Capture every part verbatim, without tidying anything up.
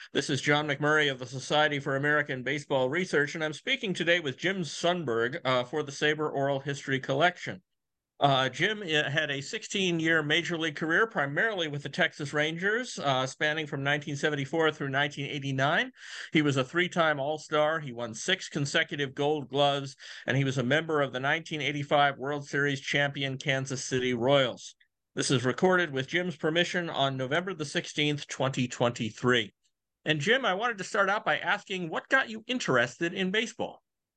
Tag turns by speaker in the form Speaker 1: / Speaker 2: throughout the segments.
Speaker 1: This is John McMurray of the Society for American Baseball Research, and I'm speaking today with Jim Sundberg uh, for the Saber Oral History Collection. Uh, Jim uh, had a sixteen year major league career, primarily with the Texas Rangers, uh, spanning from nineteen seventy-four through nineteen eighty-nine. He was a three time All Star. He won six consecutive Gold Gloves, and he was a member of the nineteen eighty-five World Series champion Kansas City Royals. This is recorded with Jim's permission on November the sixteenth, twenty twenty-three. And Jim, I wanted to start out by asking what got you interested in baseball?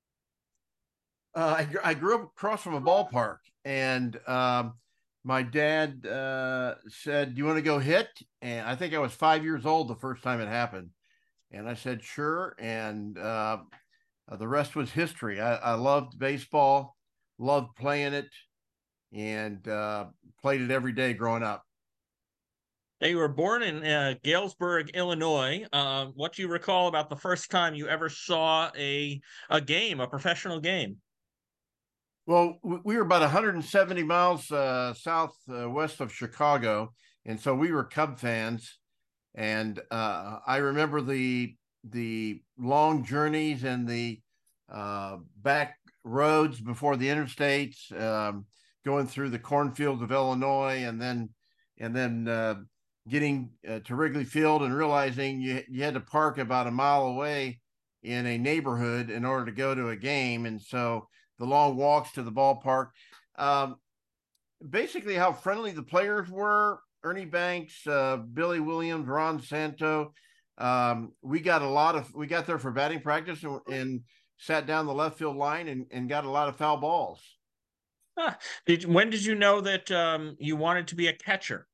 Speaker 2: Uh, I, gr- I grew up across from a ballpark, and um, my dad uh, said, "Do you want to go hit?" And I think I was five years old the first time it happened, and I said, "Sure." And uh, the rest was history. I, I loved baseball, loved playing it, and uh, played it every day growing up.
Speaker 1: Now, you were born in uh, Galesburg, Illinois. Uh, what do you recall about the first time you ever saw a a game, a professional game?
Speaker 2: Well, we were about one hundred seventy miles uh, south uh, west of Chicago, and so we were Cub fans. And uh, I remember the the long journeys and the uh, back roads before the interstates, um, going through the cornfields of Illinois, and then and then uh, getting uh, to Wrigley Field and realizing you you had to park about a mile away in a neighborhood in order to go to a game, and so the long walks to the ballpark. Um, Basically, how friendly the players were. Ernie Banks, uh, Billy Williams, Ron Santo. Um, we got a lot of. We got there for batting practice and, and sat down the left field line and, and got a lot of foul balls.
Speaker 1: Huh. Did when did you know that um, you wanted to be a catcher?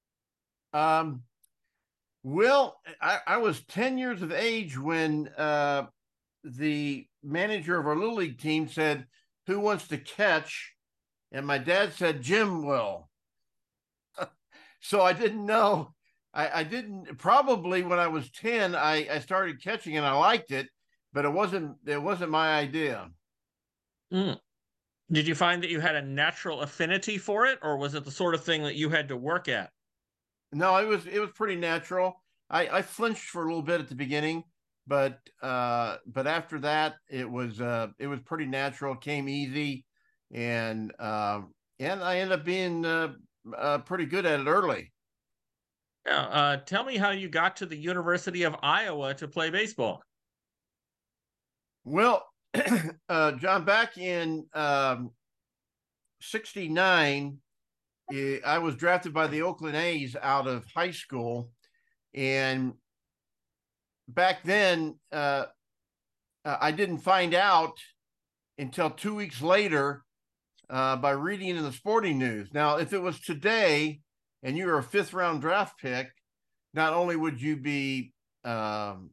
Speaker 2: Um, well, I, I was ten years of age when uh, the manager of our little league team said, "Who wants to catch?" And my dad said, "Jim will." So I didn't know. I, I didn't probably when I was ten, I, I started catching and I liked it, but it wasn't it wasn't my idea.
Speaker 1: Mm. Did you find that you had a natural affinity for it, or was it the sort of thing that you had to work at?
Speaker 2: No, it was it was pretty natural. I, I flinched for a little bit at the beginning, but uh, but after that it was uh, it was pretty natural, came easy, and uh, and I ended up being uh, uh, pretty good at it early.
Speaker 1: Yeah, uh, tell me how you got to the University of Iowa to play baseball.
Speaker 2: Well, uh, John, back in um, 'sixty-nine, eh, I was drafted by the Oakland A's out of high school. And back then, uh, uh, I didn't find out until two weeks later uh, by reading in the sporting news. Now, if it was today and you were a fifth round draft pick, not only would you be um,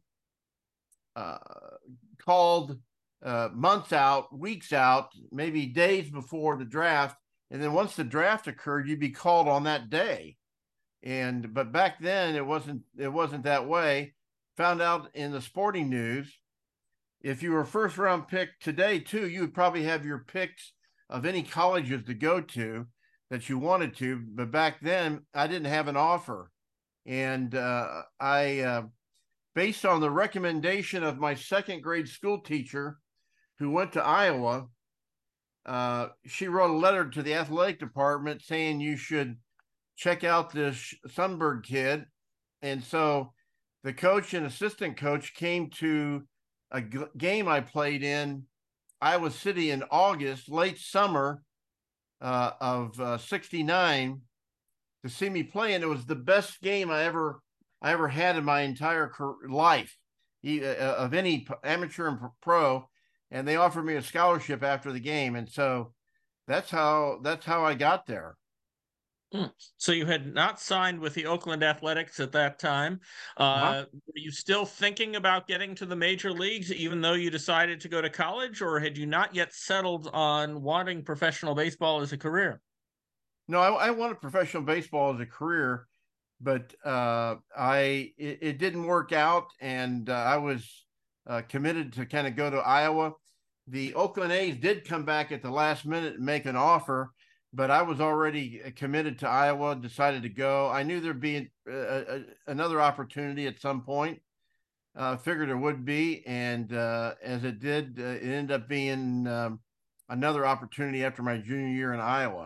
Speaker 2: uh, called uh, months out, weeks out, maybe days before the draft. And then once the draft occurred, you'd be called on that day. And but back then it wasn't it wasn't that way. Found out in the sporting news. If you were a first round pick today too, you would probably have your picks of any colleges to go to that you wanted to. But back then I didn't have an offer. And uh, I uh, based on the recommendation of my second grade school teacher who went to Iowa, uh, she wrote a letter to the athletic department saying you should check out this Sundberg kid. And so the coach and assistant coach came to a g- game I played in Iowa City in August, late summer uh, of uh, 'sixty-nine to see me play. And it was the best game I ever I ever had in my entire life uh, of any amateur and pro. And they offered me a scholarship after the game, and so that's how that's how I got there.
Speaker 1: Hmm. So you had not signed with the Oakland Athletics at that time.
Speaker 2: Uh-huh.
Speaker 1: Uh, were you still thinking about getting to the major leagues, even though you decided to go to college, or had you not yet settled on wanting professional baseball as a career?
Speaker 2: No, I, I wanted professional baseball as a career, but uh, I it, it didn't work out, and uh, I was uh, committed to kind of go to Iowa. The Oakland A's did come back at the last minute and make an offer, but I was already committed to Iowa. Decided to go. I knew there'd be a, a, another opportunity at some point, uh, figured it would be, and uh, as it did, uh, it ended up being um, another opportunity after my junior year in Iowa.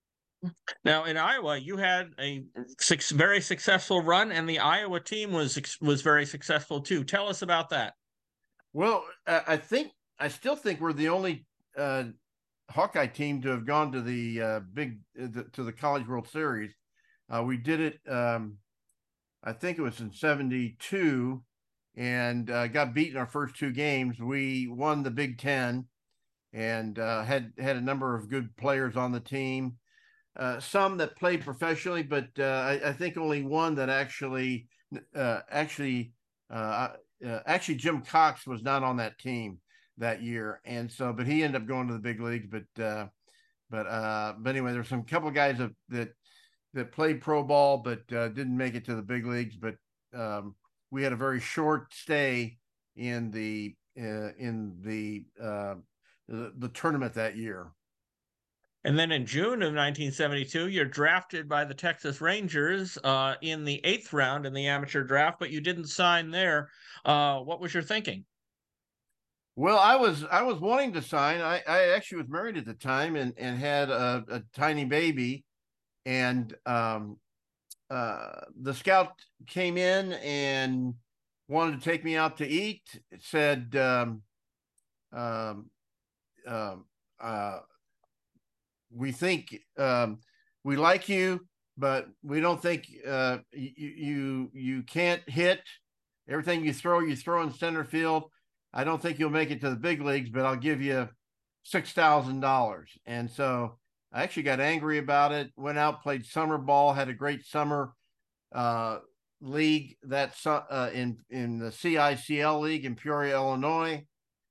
Speaker 1: Now, in Iowa, you had a six, very successful run, and the Iowa team was was very successful too. Tell us about that.
Speaker 2: Well, I think I still think we're the only uh, Hawkeye team to have gone to the uh, big the, to the College World Series. Uh, we did it. Um, I think it was in seventy-two, and uh, got beat in our first two games. We won the Big Ten, and uh, had had a number of good players on the team. Uh, some that played professionally, but uh, I, I think only one that actually uh, actually uh, uh, actually Jim Cox was not on that team that year, and so but he ended up going to the big leagues. But uh, but uh, but anyway, there's some couple of guys that that that played pro ball but uh, didn't make it to the big leagues. But um, we had a very short stay in the uh, in the, uh, the the tournament that year.
Speaker 1: And then in June of nineteen seventy-two, you're drafted by the Texas Rangers uh, in the eighth round in the amateur draft, but you didn't sign there. Uh, what was your thinking?
Speaker 2: Well, I was I was wanting to sign. I, I actually was married at the time and and had a, a tiny baby, and um, uh, the scout came in and wanted to take me out to eat. It said, um, um, um, uh, "We think um, we like you, but we don't think uh, you you you can't hit. Everything you throw, you throw in center field. I don't think you'll make it to the big leagues, but I'll give you six thousand dollars." And so I actually got angry about it, went out, played summer ball, had a great summer uh, league that's uh, in, in the C I C L league in Peoria, Illinois,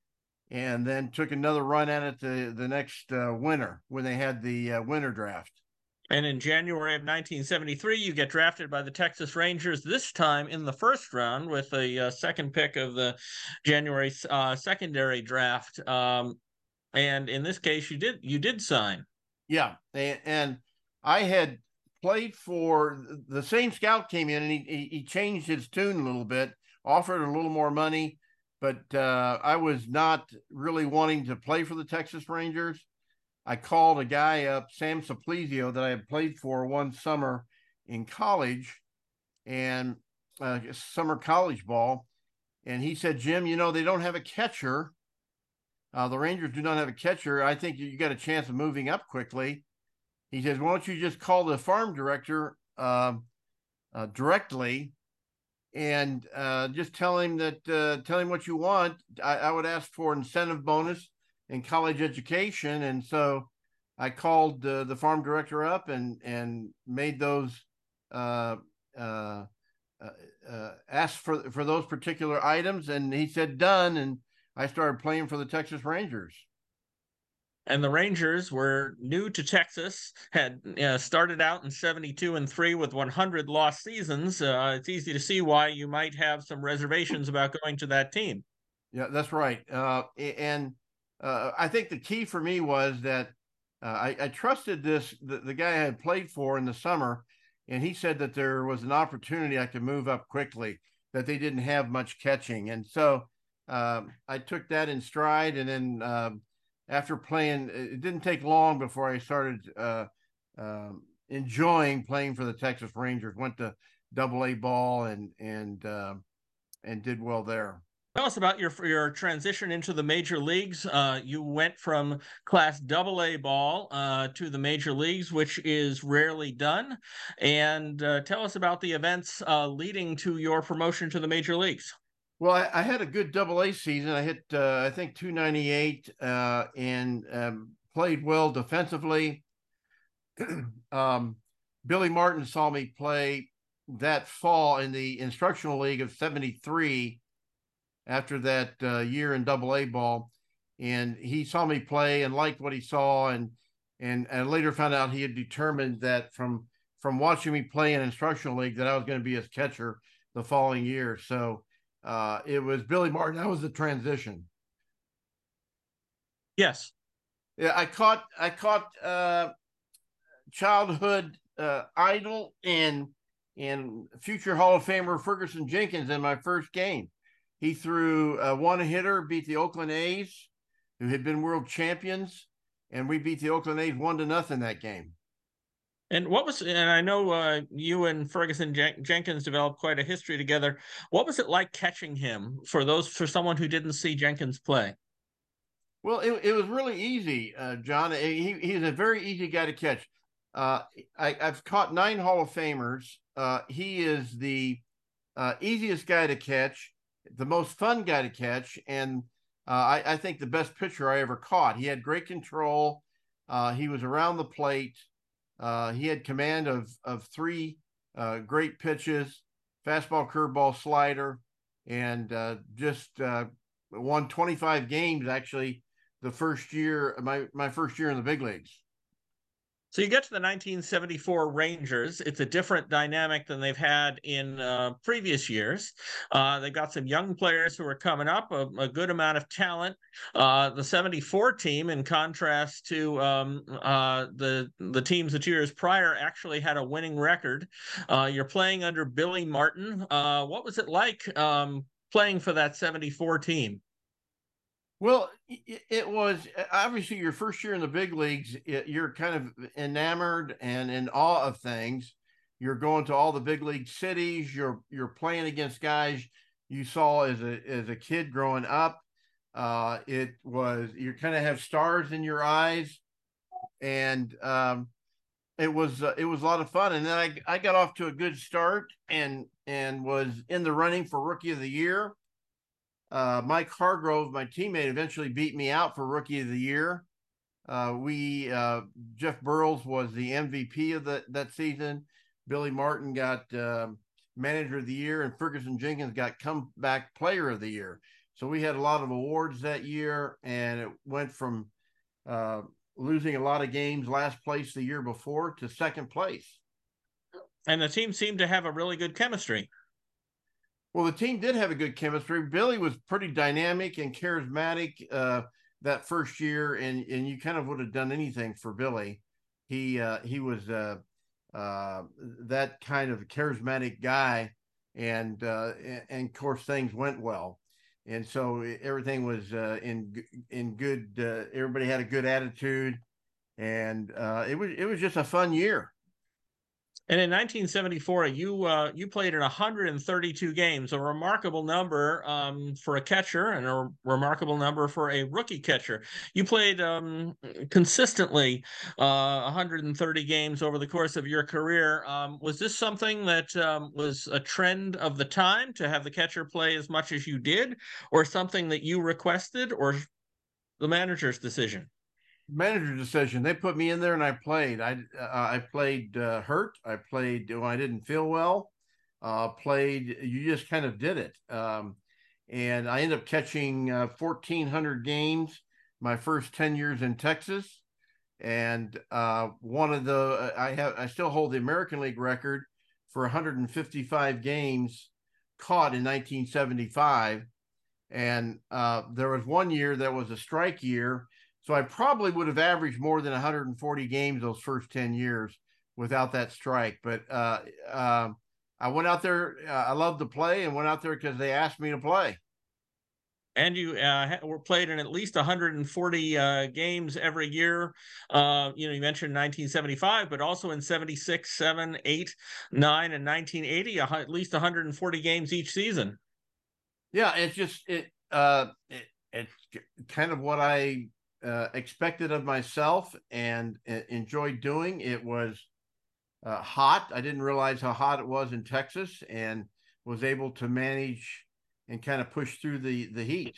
Speaker 2: and then took another run at it the, the next uh, winter when they had the uh, winter draft.
Speaker 1: And in January of nineteen seventy-three, you get drafted by the Texas Rangers, this time in the first round with a uh, second pick of the January uh, secondary draft. Um, and in this case, you did you did sign.
Speaker 2: Yeah, and, and I had played for the same scout came in and he he changed his tune a little bit, offered a little more money, but uh, I was not really wanting to play for the Texas Rangers. I called a guy up, Sam Simplizio, that I had played for one summer in college and uh, summer college ball. And he said, "Jim, you know, they don't have a catcher. Uh, the Rangers do not have a catcher. I think you got a chance of moving up quickly." He says, "Why don't you just call the farm director uh, uh, directly and uh, just tell him that, uh, tell him what you want. I, I would ask for incentive bonus in college education." And so I called uh, the farm director up and and made those uh, uh, uh, uh, asked for for those particular items, and he said done, and I started playing for the Texas Rangers.
Speaker 1: And the Rangers were new to Texas, had uh, started out in seventy-two and three with one hundred lost seasons. Uh, it's easy to see why you might have some reservations about going to that team.
Speaker 2: Yeah, that's right. Uh, and uh, I think the key for me was that uh, I, I trusted this the, the guy I had played for in the summer, and he said that there was an opportunity I could move up quickly, that they didn't have much catching, and so um, I took that in stride. And then um, after playing, it didn't take long before I started uh, um, enjoying playing for the Texas Rangers. Went to Double A ball and and uh, and did well there.
Speaker 1: Tell us about your your transition into the major leagues. Uh, you went from Class Double A ball uh, to the major leagues, which is rarely done. And uh, tell us about the events uh, leading to your promotion to the major leagues.
Speaker 2: Well, I, I had a good Double A season. I hit, uh, I think, two ninety-eight uh, and um, played well defensively. um, Billy Martin saw me play that fall in the instructional league of seventy-three after that uh, year in Double A ball, and he saw me play and liked what he saw, and and and later found out he had determined that from from watching me play in instructional league that I was going to be his catcher the following year. So uh, it was Billy Martin. That was the transition.
Speaker 1: Yes.
Speaker 2: Yeah, I caught I caught uh, childhood uh, idol and and future Hall of Famer Ferguson Jenkins in my first game. He threw a one hitter, beat the Oakland A's, who had been world champions, and we beat the Oakland A's one to nothing that game.
Speaker 1: And what was, and I know uh, you and Ferguson Jen- Jenkins developed quite a history together. What was it like catching him for those, for someone who didn't see Jenkins play?
Speaker 2: Well, it, it was really easy, uh, John. He, he's a very easy guy to catch. Uh, I, I've caught nine Hall of Famers. Uh, he is the uh, easiest guy to catch, the most fun guy to catch, and uh, I, I think the best pitcher I ever caught. He had great control. Uh, he was around the plate. Uh, he had command of of three uh, great pitches: fastball, curveball, slider, and uh, just uh, won twenty-five games actually the first year, my my first year in the big leagues.
Speaker 1: So you get to the nineteen seventy-four Rangers. It's a different dynamic than they've had in uh, previous years. Uh, they've got some young players who are coming up, a, a good amount of talent. Uh, the seventy-four team, in contrast to um, uh, the the teams the two years prior, actually had a winning record. Uh, you're playing under Billy Martin. Uh, what was it like um, playing for that seventy-four team?
Speaker 2: Well, it was obviously your first year in the big leagues. You're kind of enamored and in awe of things. You're going to all the big league cities. You're you're playing against guys you saw as a as a kid growing up. Uh, it was you kind of have stars in your eyes, and um, it was uh, it was a lot of fun. And then I I got off to a good start and and was in the running for Rookie of the Year. Uh, Mike Hargrove, my teammate, eventually beat me out for Rookie of the Year. Uh, we uh, Jeff Burles was the M V P of the, that season. Billy Martin got uh, Manager of the Year, and Ferguson Jenkins got Comeback Player of the Year. So we had a lot of awards that year, and it went from uh, losing a lot of games, last place the year before, to second place.
Speaker 1: And the team seemed to have a really good chemistry.
Speaker 2: Well, the team did have a good chemistry. Billy was pretty dynamic and charismatic uh, that first year, and and you kind of would have done anything for Billy. He uh, he was uh, uh, that kind of charismatic guy, and uh, and of course things went well, and so everything was uh, in in good. Uh, everybody had a good attitude, and uh, it was it was just a fun year.
Speaker 1: And in nineteen seventy-four, you uh, you played in one hundred thirty-two games, a remarkable number um, for a catcher and a remarkable number for a rookie catcher. You played um, consistently uh, one hundred thirty games over the course of your career. Um, was this something that um, was a trend of the time to have the catcher play as much as you did, or something that you requested, or the manager's decision?
Speaker 2: Manager decision. They put me in there and I played. I uh, I played uh, hurt. I played when I didn't feel well. Uh, played. You just kind of did it. Um, and I ended up catching uh, fourteen hundred games my first ten years in Texas. And uh, one of the I have I still hold the American League record for one hundred fifty-five games caught in nineteen seventy-five. And uh, there was one year that was a strike year, so I probably would have averaged more than one hundred forty games those first ten years without that strike. But uh, uh, I went out there. Uh, I loved to play and went out there because they asked me to play.
Speaker 1: And you uh, were played in at least one hundred forty uh, games every year. Uh, you know, you mentioned nineteen seventy-five, but also in seventy-six, seven, eight, nine, and nineteen eighty, at least one hundred forty games each season.
Speaker 2: Yeah, it's just it. Uh, it it's kind of what I uh, expected of myself and uh, enjoyed doing. It was uh, hot. I didn't realize how hot it was in Texas, and was able to manage and kind of push through the the heat.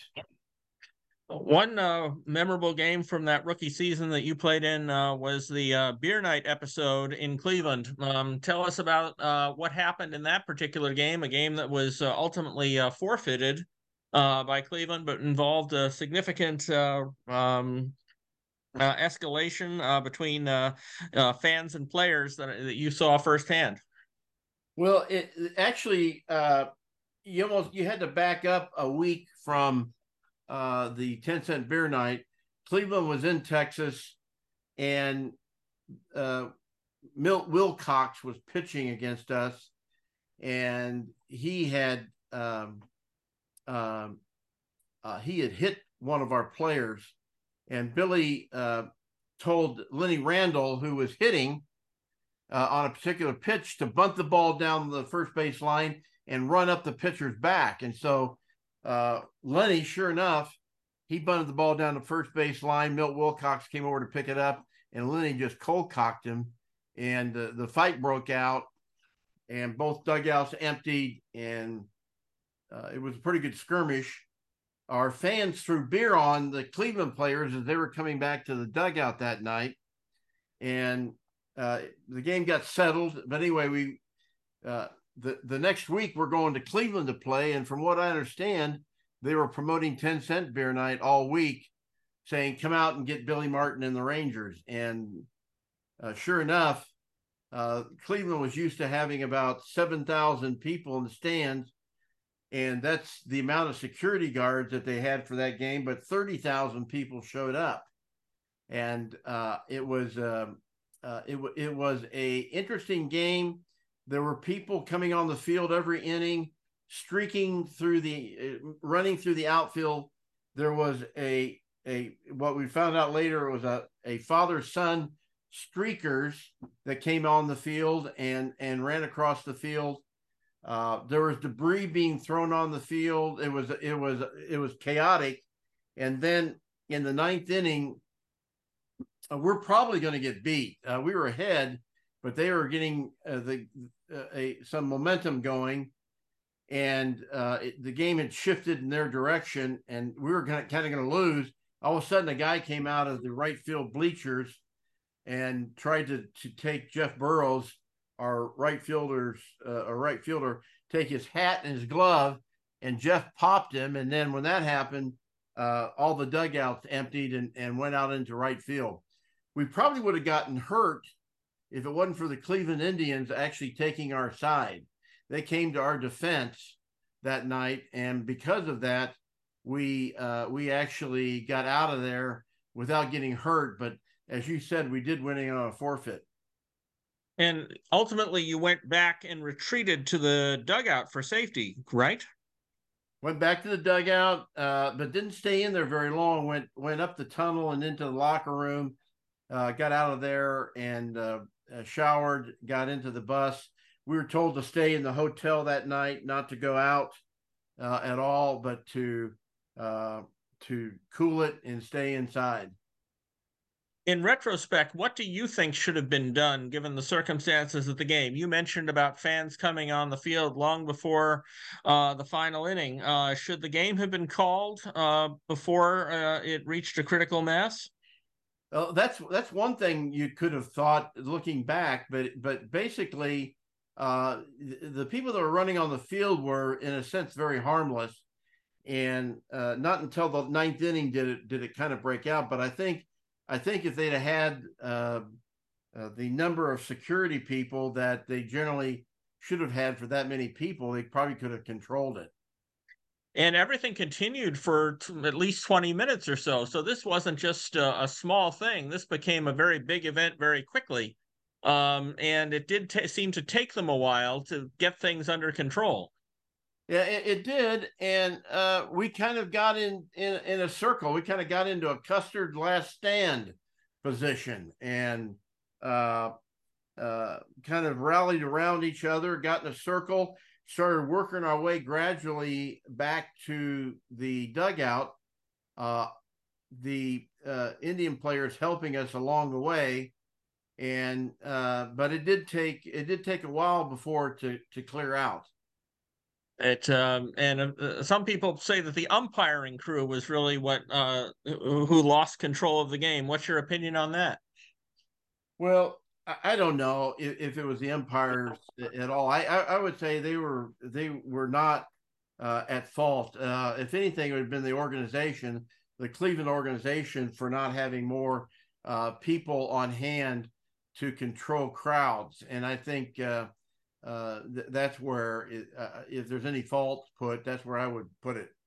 Speaker 1: One uh, memorable game from that rookie season that you played in uh, was the uh, beer night episode in Cleveland. Um, tell us about uh, what happened in that particular game, a game that was uh, ultimately uh, forfeited uh, by Cleveland, but involved a significant uh, um, uh, escalation uh, between uh, uh, fans and players that, that you saw firsthand.
Speaker 2: Well, it actually uh, you almost you had to back up a week from uh, the ten cent beer night. Cleveland was in Texas, and uh, Milt Wilcox was pitching against us, and he had um, um, uh, he had hit one of our players, and Billy uh, told Lenny Randall, who was hitting uh, on a particular pitch, to bunt the ball down the first base line and run up the pitcher's back. And so uh, Lenny, sure enough, he bunted the ball down the first base line. Milt Wilcox came over to pick it up, and Lenny just cold cocked him, and uh, the fight broke out, and both dugouts emptied, and uh, it was a pretty good skirmish. Our fans threw beer on the Cleveland players as they were coming back to the dugout that night, and uh, the game got settled. But anyway, we uh, the the next week we're going to Cleveland to play, and from what I understand, they were promoting ten cent beer night all week, saying come out and get Billy Martin and the Rangers. And uh, sure enough, uh, Cleveland was used to having about seven thousand people in the stands, and that's the amount of security guards that they had for that game. But thirty thousand people showed up, and uh, it was uh, uh, it, it was a interesting game. There were people coming on the field every inning, streaking through the, uh, running through the outfield. There was a a what we found out later was a a father son streakers that came on the field and and ran across the field. Uh, there was debris being thrown on the field. It was it was it was chaotic. And then in the ninth inning, uh, we're probably going to get beat. Uh, we were ahead, but they were getting uh, the uh, a some momentum going, and uh, it, the game had shifted in their direction, and we were kind of going to lose. All of a sudden, a guy came out of the right field bleachers and tried to to take Jeff Burrows, our right fielder's uh, a right fielder, take his hat and his glove, and Jeff popped him. And then when that happened, uh, all the dugouts emptied and, and went out into right field. We probably would have gotten hurt if it wasn't for the Cleveland Indians actually taking our side. They came to our defense that night, and because of that, we uh, we actually got out of there without getting hurt. But as you said, we did win on a forfeit.
Speaker 1: And ultimately, you went back and retreated to the dugout for safety, right?
Speaker 2: Went back to the dugout, uh, but didn't stay in there very long. Went went up the tunnel and into the locker room. Uh, got out of there and uh, showered. Got into the bus. We were told to stay in the hotel that night, not to go out uh, at all, but to uh, to cool it and stay inside.
Speaker 1: In retrospect, what do you think should have been done given the circumstances of the game? You mentioned about fans coming on the field long before uh, the final inning. Uh, should the game have been called uh, before uh, it reached a critical mass?
Speaker 2: Well, that's that's one thing you could have thought looking back, but but basically, uh, the, the people that were running on the field were, in a sense, very harmless, and uh, not until the ninth inning did it did it kind of break out. But I think. I think if they'd have had uh, uh, the number of security people that they generally should have had for that many people, they probably could have controlled it.
Speaker 1: And everything continued for at least twenty minutes or so. So this wasn't just a, a small thing. This became a very big event very quickly. Um, and it did t- seem to take them a while to get things under control.
Speaker 2: Yeah, it, it did, and uh, we kind of got in, in in a circle. We kind of got into a Custard last stand position, and uh, uh, kind of rallied around each other, got in a circle, started working our way gradually back to the dugout. Uh, the uh, Indian players helping us along the way, and uh, but it did take it did take a while before to to clear out.
Speaker 1: It um, and uh, some people say that the umpiring crew was really what uh, who lost control of the game. What's your opinion on that?
Speaker 2: Well, I don't know if, if it was the umpires at all. I, I, I would say they were they were not uh, at fault. Uh, if anything, it would have been the organization, the Cleveland organization, for not having more uh, people on hand to control crowds. And I think. Uh, Uh, th- that's where, it, uh, if there's any fault put, that's where I would put it.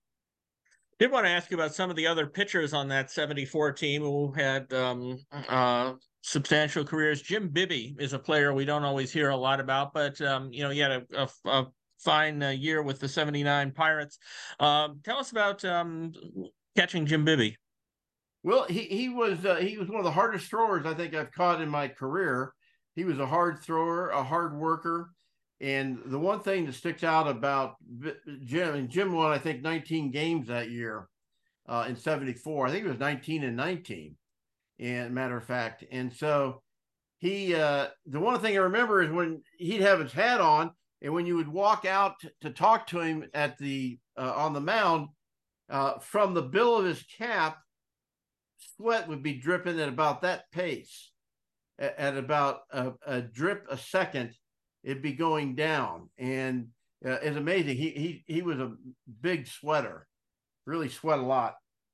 Speaker 1: I did want to ask you about some of the other pitchers on that seventy-four team who had um, uh, substantial careers. Jim Bibby is a player we don't always hear a lot about, but um, you know, he had a, a, a fine uh, year with the seventy-nine Pirates. Um, tell us about um, catching Jim Bibby.
Speaker 2: Well, he he was uh, he was one of the hardest throwers I think I've caught in my career. He was a hard thrower, a hard worker, and the one thing that sticks out about Jim, and Jim won I think nineteen games that year uh, in seventy-four. I think it was nineteen and nineteen, and matter of fact, and so he uh, the one thing I remember is when he'd have his hat on, and when you would walk out to talk to him at the uh, on the mound, uh, from the bill of his cap, sweat would be dripping at about that pace. At, at about a, a drip a second, it'd be going down, and uh, it's amazing. He he he was a big sweater, really sweat a lot.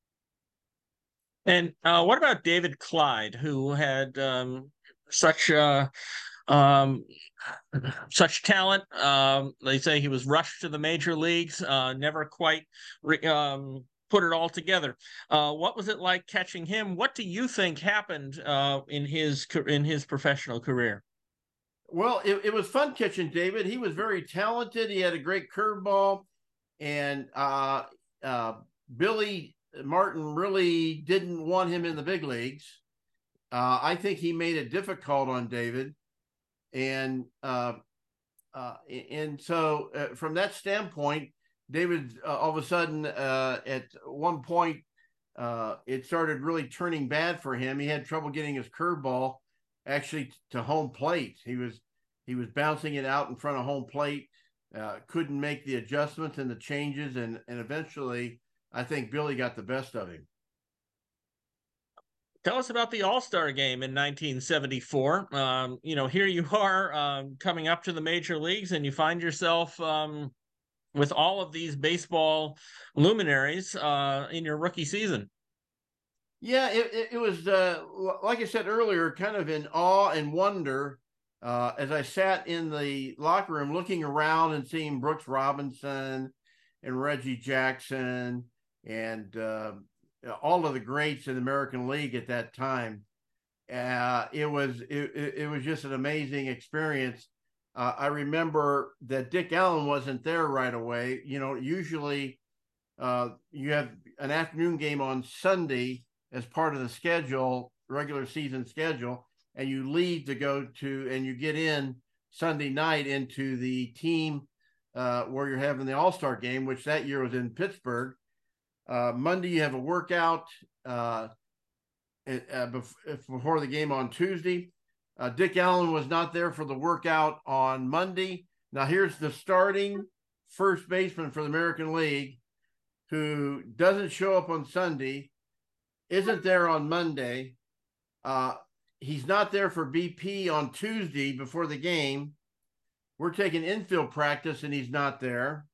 Speaker 1: And uh, what about David Clyde, who had um, such uh, um, such talent? Um, they say he was rushed to the major leagues, uh, never quite re- um, put it all together. Uh, what was it like catching him? What do you think happened uh, in his in his professional career?
Speaker 2: Well, it, it was fun catching David. He was very talented. He had a great curveball, and uh, uh, Billy Martin really didn't want him in the big leagues. Uh, I think he made it difficult on David, and uh, uh, and so uh, from that standpoint, David uh, all of a sudden uh, at one point uh, it started really turning bad for him. He had trouble getting his curveball actually to home plate. He was he was bouncing it out in front of home plate, uh, couldn't make the adjustments and the changes, and and eventually I think Billy got the best of him.
Speaker 1: Tell us about the All-Star game in nineteen seventy-four. Um, you know, here you are um, coming up to the major leagues, and you find yourself um, with all of these baseball luminaries uh, in your rookie season.
Speaker 2: Yeah, it, it, it was, uh, like I said earlier, kind of in awe and wonder uh, as I sat in the locker room looking around and seeing Brooks Robinson and Reggie Jackson and uh, all of the greats in the American League at that time. Uh, it was it, it was just an amazing experience. Uh, I remember that Dick Allen wasn't there right away. You know, usually uh, you have an afternoon game on Sunday as part of the schedule, regular season schedule, and you leave to go to, and you get in Sunday night into the team uh, where you're having the All-Star game, which that year was in Pittsburgh. Uh, Monday, you have a workout uh, uh, before the game on Tuesday. Uh, Dick Allen was not there for the workout on Monday. Now, here's the starting first baseman for the American League who doesn't show up on Sunday, isn't there on Monday. Uh, he's not there for B P on Tuesday before the game. We're taking infield practice and he's not there.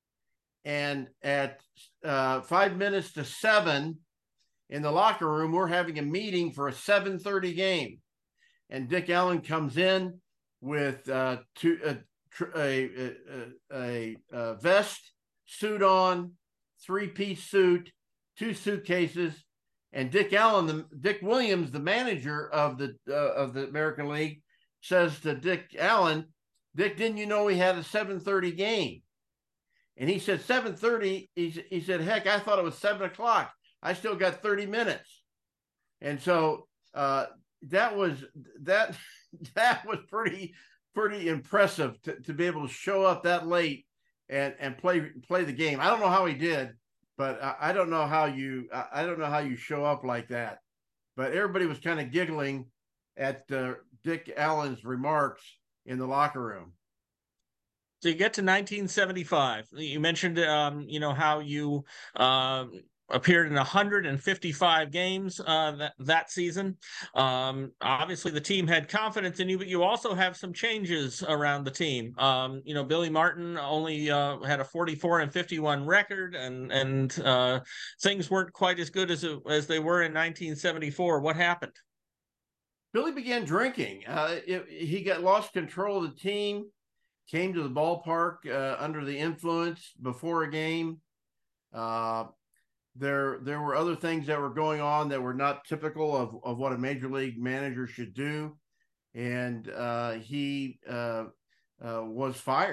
Speaker 2: And at uh, five minutes to seven in the locker room, we're having a meeting for a seven thirty game. And Dick Allen comes in with uh, two, uh, a, a, a, a vest, suit on, three-piece suit, two suitcases, and Dick Allen, the, Dick Williams, the manager of the uh, of the American League, says to Dick Allen, "Dick, didn't you know we had a seven thirty game?" And he said, seven thirty, he, he said, heck, I thought it was seven o'clock. I still got thirty minutes. And so uh, that was that that was pretty pretty impressive to, to be able to show up that late and and play play the game. I don't know how he did, but I, I don't know how you I don't know how you show up like that. But everybody was kind of giggling at uh, Dick Allen's remarks in the locker room.
Speaker 1: So you get to nineteen seventy-five. You mentioned, um, you know, how you uh, appeared in one hundred fifty-five games uh, that, that season. Um, obviously, the team had confidence in you, but you also have some changes around the team. Um, you know, Billy Martin only uh, had a forty-four and fifty-one record, and and uh, things weren't quite as good as as they were in nineteen seventy-four. What happened?
Speaker 2: Billy began drinking. Uh, it, he got lost control of the team. Came to the ballpark uh, under the influence before a game. Uh, there, there were other things that were going on that were not typical of, of what a major league manager should do, and uh, he uh, uh, was fired.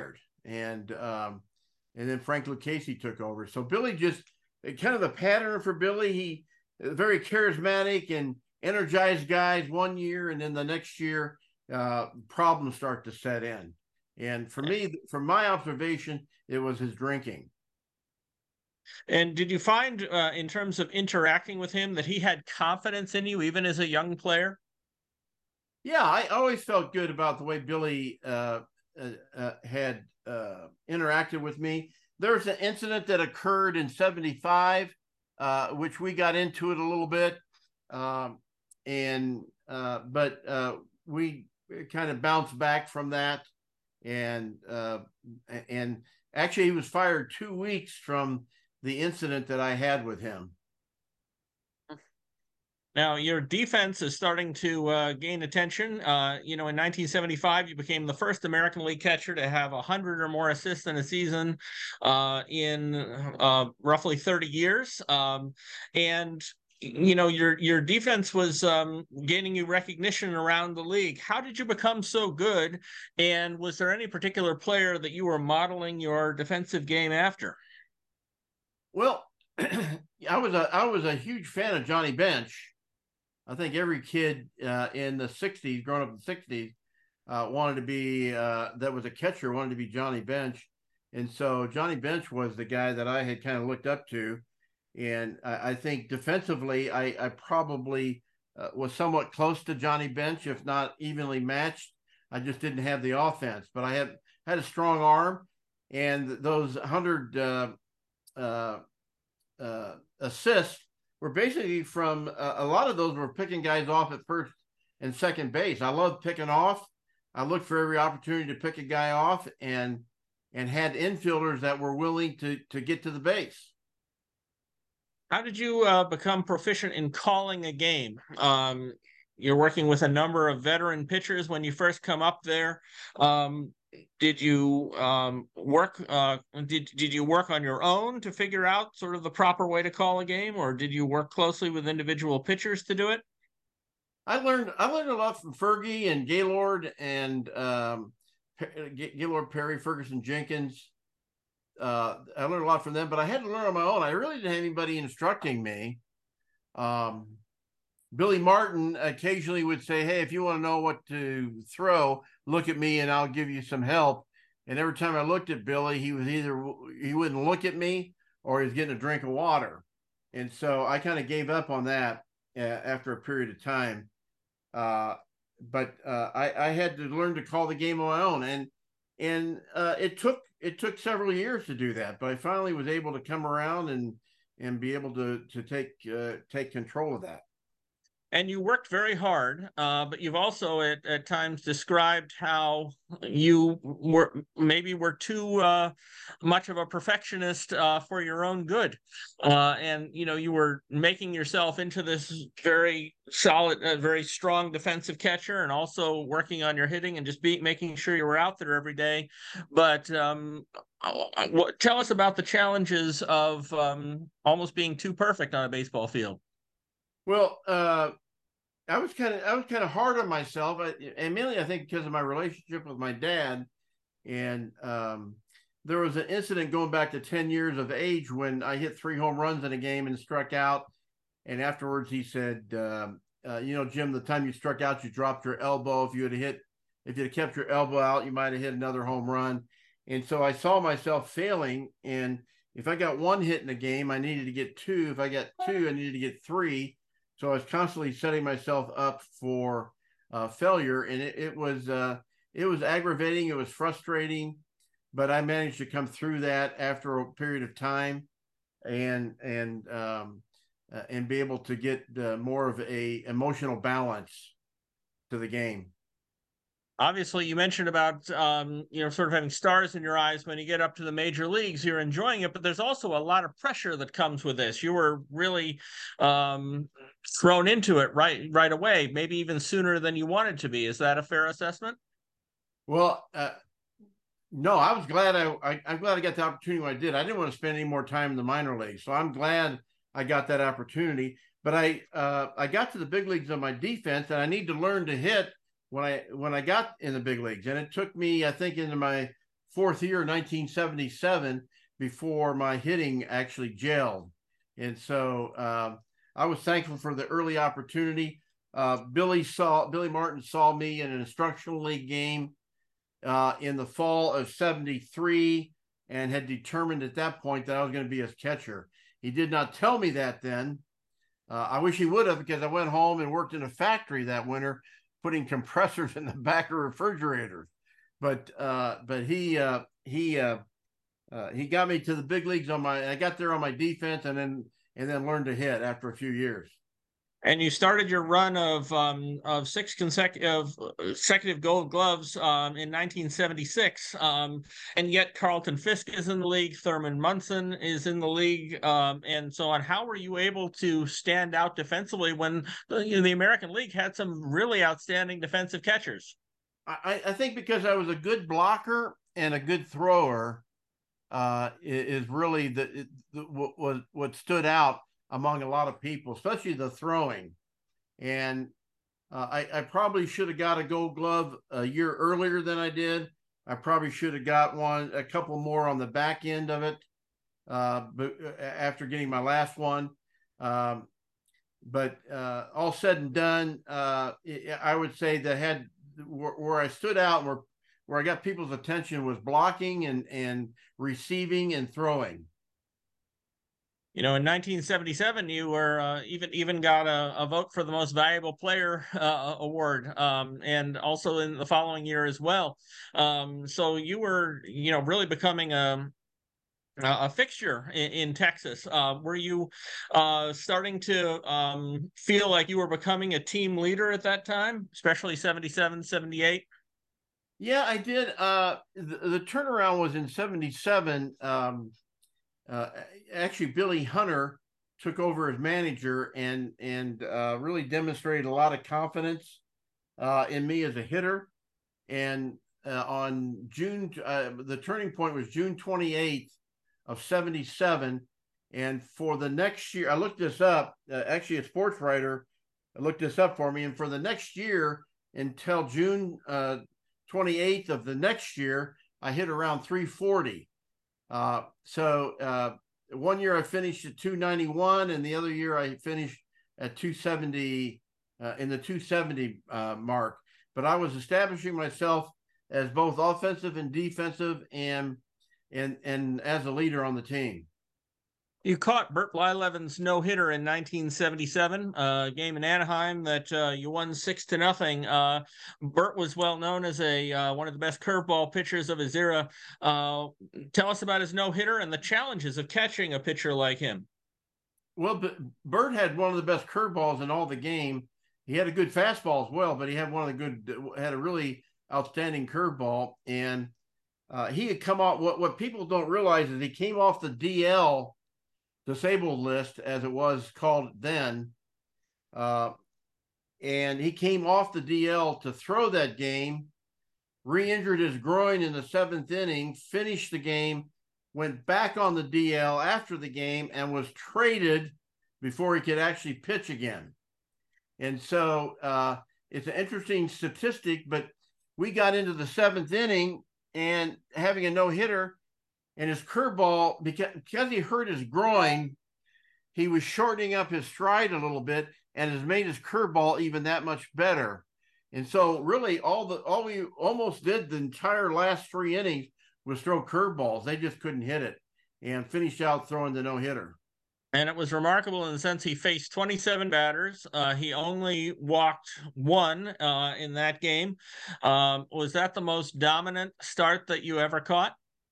Speaker 2: and um, and then Frank Lucchese took over. So Billy just kind of a pattern for Billy. He very charismatic and energized guys one year, and then the next year uh, problems start to set in. And for me, from my observation, it was his drinking.
Speaker 1: And did you find, uh, in terms of interacting with him, that he had confidence in you even as a young player?
Speaker 2: Yeah, I always felt good about the way Billy uh, uh, uh, had uh, interacted with me. There's an incident that occurred in seventy-five, uh, which we got into it a little bit, um, and uh, but uh, we kind of bounced back from that, and uh, and actually he was fired two weeks from the incident that I had with him.
Speaker 1: Now, your defense is starting to uh, gain attention. Uh, you know, in nineteen seventy-five, you became the first American League catcher to have one hundred or more assists in a season uh, in uh, roughly thirty years. Um, and you know, your your defense was um, gaining you recognition around the league. How did you become so good? And was there any particular player that you were modeling your defensive game after?
Speaker 2: Well, I was a I was a huge fan of Johnny Bench. I think every kid uh, in the sixties, growing up in the sixties, uh, wanted to be, uh, that was a catcher, wanted to be Johnny Bench. And so Johnny Bench was the guy that I had kind of looked up to. And I, I think defensively, I, I probably uh, was somewhat close to Johnny Bench, if not evenly matched. I just didn't have the offense, but I had, had a strong arm. And those one hundred uh, uh, uh, assists were basically from uh, a lot of those were picking guys off at first and second base. I love picking off. I looked for every opportunity to pick a guy off, and and had infielders that were willing to to get to the base.
Speaker 1: How did you uh, become proficient in calling a game? Um, you're working with a number of veteran pitchers when you first come up there. Um, did you um, work? Uh, did did you work on your own to figure out sort of the proper way to call a game, or did you work closely with individual pitchers to do it?
Speaker 2: I learned I learned a lot from Fergie and Gaylord and um, Gaylord Perry, Ferguson Jenkins. Uh, I learned a lot from them, but I had to learn on my own. I really didn't have anybody instructing me. Um, Billy Martin occasionally would say, "Hey, if you want to know what to throw, look at me and I'll give you some help." And every time I looked at Billy, he was either he wouldn't look at me or he was getting a drink of water. And so I kind of gave up on that uh, after a period of time. Uh, but uh, I, I had to learn to call the game on my own, and and uh, it took it took several years to do that. But I finally was able to come around and and be able to to take uh, take control of that.
Speaker 1: And you worked very hard, uh, but you've also at, at times described how you were maybe were too uh, much of a perfectionist uh, for your own good, uh, and you know you were making yourself into this very solid, uh, very strong defensive catcher, and also working on your hitting and just be making sure you were out there every day. But um, what, tell us about the challenges of um, almost being too perfect on a baseball field.
Speaker 2: Well, uh, I was kind of I was kind of hard on myself, and mainly I think because of my relationship with my dad. And um, there was an incident going back to ten years of age when I hit three home runs in a game and struck out. And afterwards, he said, uh, uh, "You know, Jim, the time you struck out, you dropped your elbow. If you had hit, if you had kept your elbow out, you might have hit another home run." And so I saw myself failing. And if I got one hit in a game, I needed to get two. If I got two, I needed to get three. So I was constantly setting myself up for uh, failure, and it, it was uh, it was aggravating. It was frustrating, but I managed to come through that after a period of time, and and um, uh, and be able to get uh, more of a emotional balance to the game.
Speaker 1: Obviously, you mentioned about um, you know sort of having stars in your eyes when you get up to the major leagues. You're enjoying it, but there's also a lot of pressure that comes with this. You were really um, thrown into it right right away, maybe even sooner than you wanted to be. Is that a fair assessment?
Speaker 2: Well, uh, no, I was glad I, I I'm glad I got the opportunity when I did. I didn't want to spend any more time in the minor leagues, so I'm glad I got that opportunity. But I uh, I got to the big leagues on my defense, and I need to learn to hit when I when I got in the big leagues, and it took me, I think, into my fourth year, nineteen seventy-seven, before my hitting actually gelled. And so uh, I was thankful for the early opportunity. Uh, Billy saw Billy Martin saw me in an instructional league game uh, in the fall of seventy-three and had determined at that point that I was going to be his catcher. He did not tell me that then. Uh, I wish he would have, because I went home and worked in a factory that winter, putting compressors in the back of refrigerators. But uh, but he uh, he uh, uh, he got me to the big leagues on my. I got there on my defense, and then and then learned to hit after a few years.
Speaker 1: And you started your run of um, of six consecutive consecutive Gold Gloves um, in nineteen seventy-six, um, and yet Carlton Fisk is in the league, Thurman Munson is in the league, um, and so on. How were you able to stand out defensively when you know, the American League had some really outstanding defensive catchers?
Speaker 2: I, I think because I was a good blocker and a good thrower uh, is really the, the what was what stood out among a lot of people, especially the throwing. And uh, I, I probably should have got a Gold Glove a year earlier than I did. I probably should have got one, a couple more on the back end of it, uh, but after getting my last one. Um, but uh, all said and done, uh, I would say that had where, where I stood out and where where I got people's attention was blocking and and receiving and throwing.
Speaker 1: You know, in nineteen seventy-seven, you were uh, even even got a, a vote for the most valuable player uh, award, um, and also in the following year as well. Um, so you were, you know, really becoming a a fixture in, in Texas. Uh, were you uh, starting to um, feel like you were becoming a team leader at that time, especially seventy-seven, seventy-eight?
Speaker 2: Yeah, I did. Uh, the, the turnaround was in seventy-seven. Um, Uh, actually, Billy Hunter took over as manager and and uh, really demonstrated a lot of confidence uh, in me as a hitter. And uh, on June, uh, the turning point was June twenty-eighth of seventy-seven. And for the next year, I looked this up. Uh, actually, a sports writer looked this up for me. And for the next year, until June uh, twenty-eighth of the next year, I hit around three forty. Uh, so uh, one year I finished at two ninety-one, and the other year I finished at two seventy, uh, in the two seventy uh, mark. But I was establishing myself as both offensive and defensive, and and and as a leader on the team.
Speaker 1: You caught Bert Blyleven's no-hitter in nineteen seventy-seven, a game in Anaheim that uh, you won six to nothing. Uh, Bert was well known as a uh, one of the best curveball pitchers of his era. Uh, tell us about his no-hitter and the challenges of catching a pitcher like him.
Speaker 2: Well, Bert had one of the best curveballs in all the game. He had a good fastball as well, but he had one of the good, had a really outstanding curveball. And uh, he had come off, what, what people don't realize is he came off the D L disabled list, as it was called then. Uh, and he came off the D L to throw that game, re-injured his groin in the seventh inning, finished the game, went back on the D L after the game, and was traded before he could actually pitch again. And so uh, it's an interesting statistic, but we got into the seventh inning and having a no-hitter, and his curveball, because, because he hurt his groin, he was shortening up his stride a little bit and has made his curveball even that much better. And so really all the all we almost did the entire last three innings was throw curveballs. They just couldn't hit it, and finished out throwing the no-hitter.
Speaker 1: And it was remarkable in the sense he faced twenty-seven batters. Uh, he only walked one uh, in that game. Um, was that the most dominant start that you ever caught?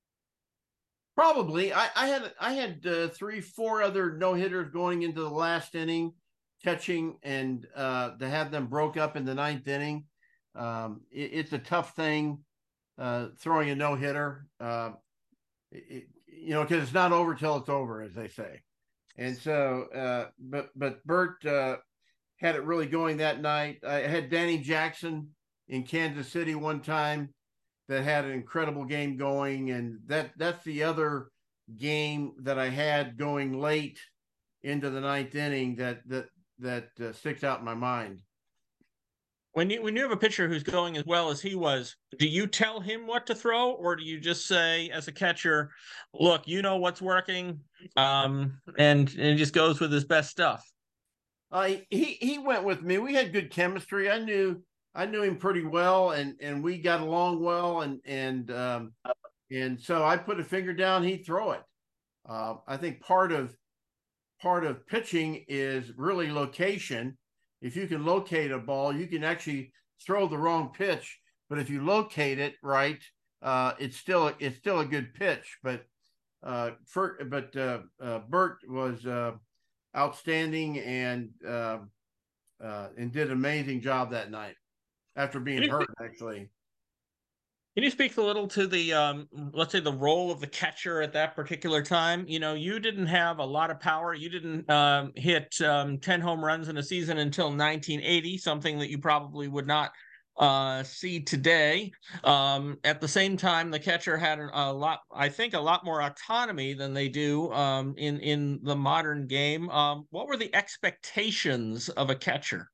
Speaker 2: Probably. I, I had I had uh, three, four other no-hitters going into the last inning, catching, and uh, to have them broke up in the ninth inning. Um, it, it's a tough thing, uh, throwing a no-hitter, uh, it, you know, because it's not over till it's over, as they say. And so, uh, but but Bert uh, had it really going that night. I had Danny Jackson in Kansas City one time that had an incredible game going, and that that's the other game that I had going late into the ninth inning that that that uh, sticks out in my mind.
Speaker 1: when you when you have a pitcher who's going as well as he was, do you tell him what to throw, or do you just say, as a catcher, look, you know what's working, um, and and he just goes with his best stuff?
Speaker 2: Uh, he he went with me. We had good chemistry. I knew I knew him pretty well, and and we got along well, and and um, and so I put a finger down. He'd throw it. Uh, I think part of part of pitching is really location. If you can locate a ball, you can actually throw the wrong pitch. But if you locate it right, uh, it's still it's still a good pitch. But uh, for, but uh, uh, Bert was uh, outstanding and uh, uh, and did an amazing job that night after being hurt, actually.
Speaker 1: Can you speak a little to the, um, let's say, the role of the catcher at that particular time? You know, you didn't have a lot of power. You didn't um, hit um, ten home runs in a season until nineteen eighty, something that you probably would not uh, see today. Um, at the same time, the catcher had a lot, I think, a lot more autonomy than they do um, in in the modern game. Um, what were the expectations of a catcher?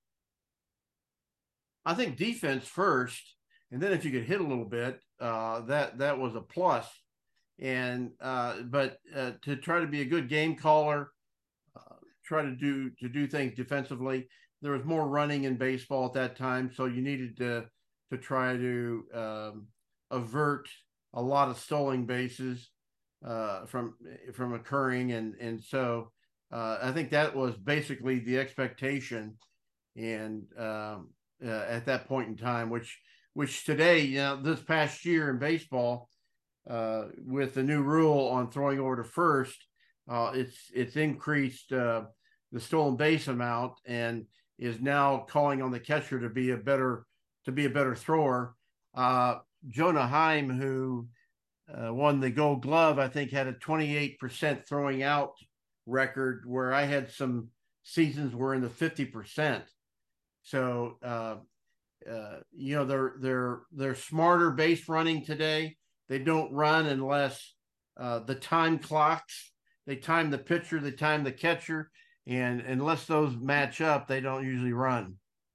Speaker 2: I think defense first, and then if you could hit a little bit, uh, that that was a plus. And uh, but uh, to try to be a good game caller, uh, try to do to do things defensively. There was more running in baseball at that time, so you needed to to try to um, avert a lot of stolen bases uh, from from occurring, and and so uh, I think that was basically the expectation, and um, uh, at that point in time, which which today, you know, this past year in baseball, uh, with the new rule on throwing over to first, uh, it's it's increased uh, the stolen base amount and is now calling on the catcher to be a better to be a better thrower. Uh, Jonah Heim, who uh, won the Gold Glove, I think had a twenty-eight percent throwing out record, where I had some seasons were in the fifty percent. So uh, uh, you know, they're they're they're smarter base running today. They don't run unless uh, the time clocks. They time the pitcher, they time the catcher, and unless those match up, they don't usually run.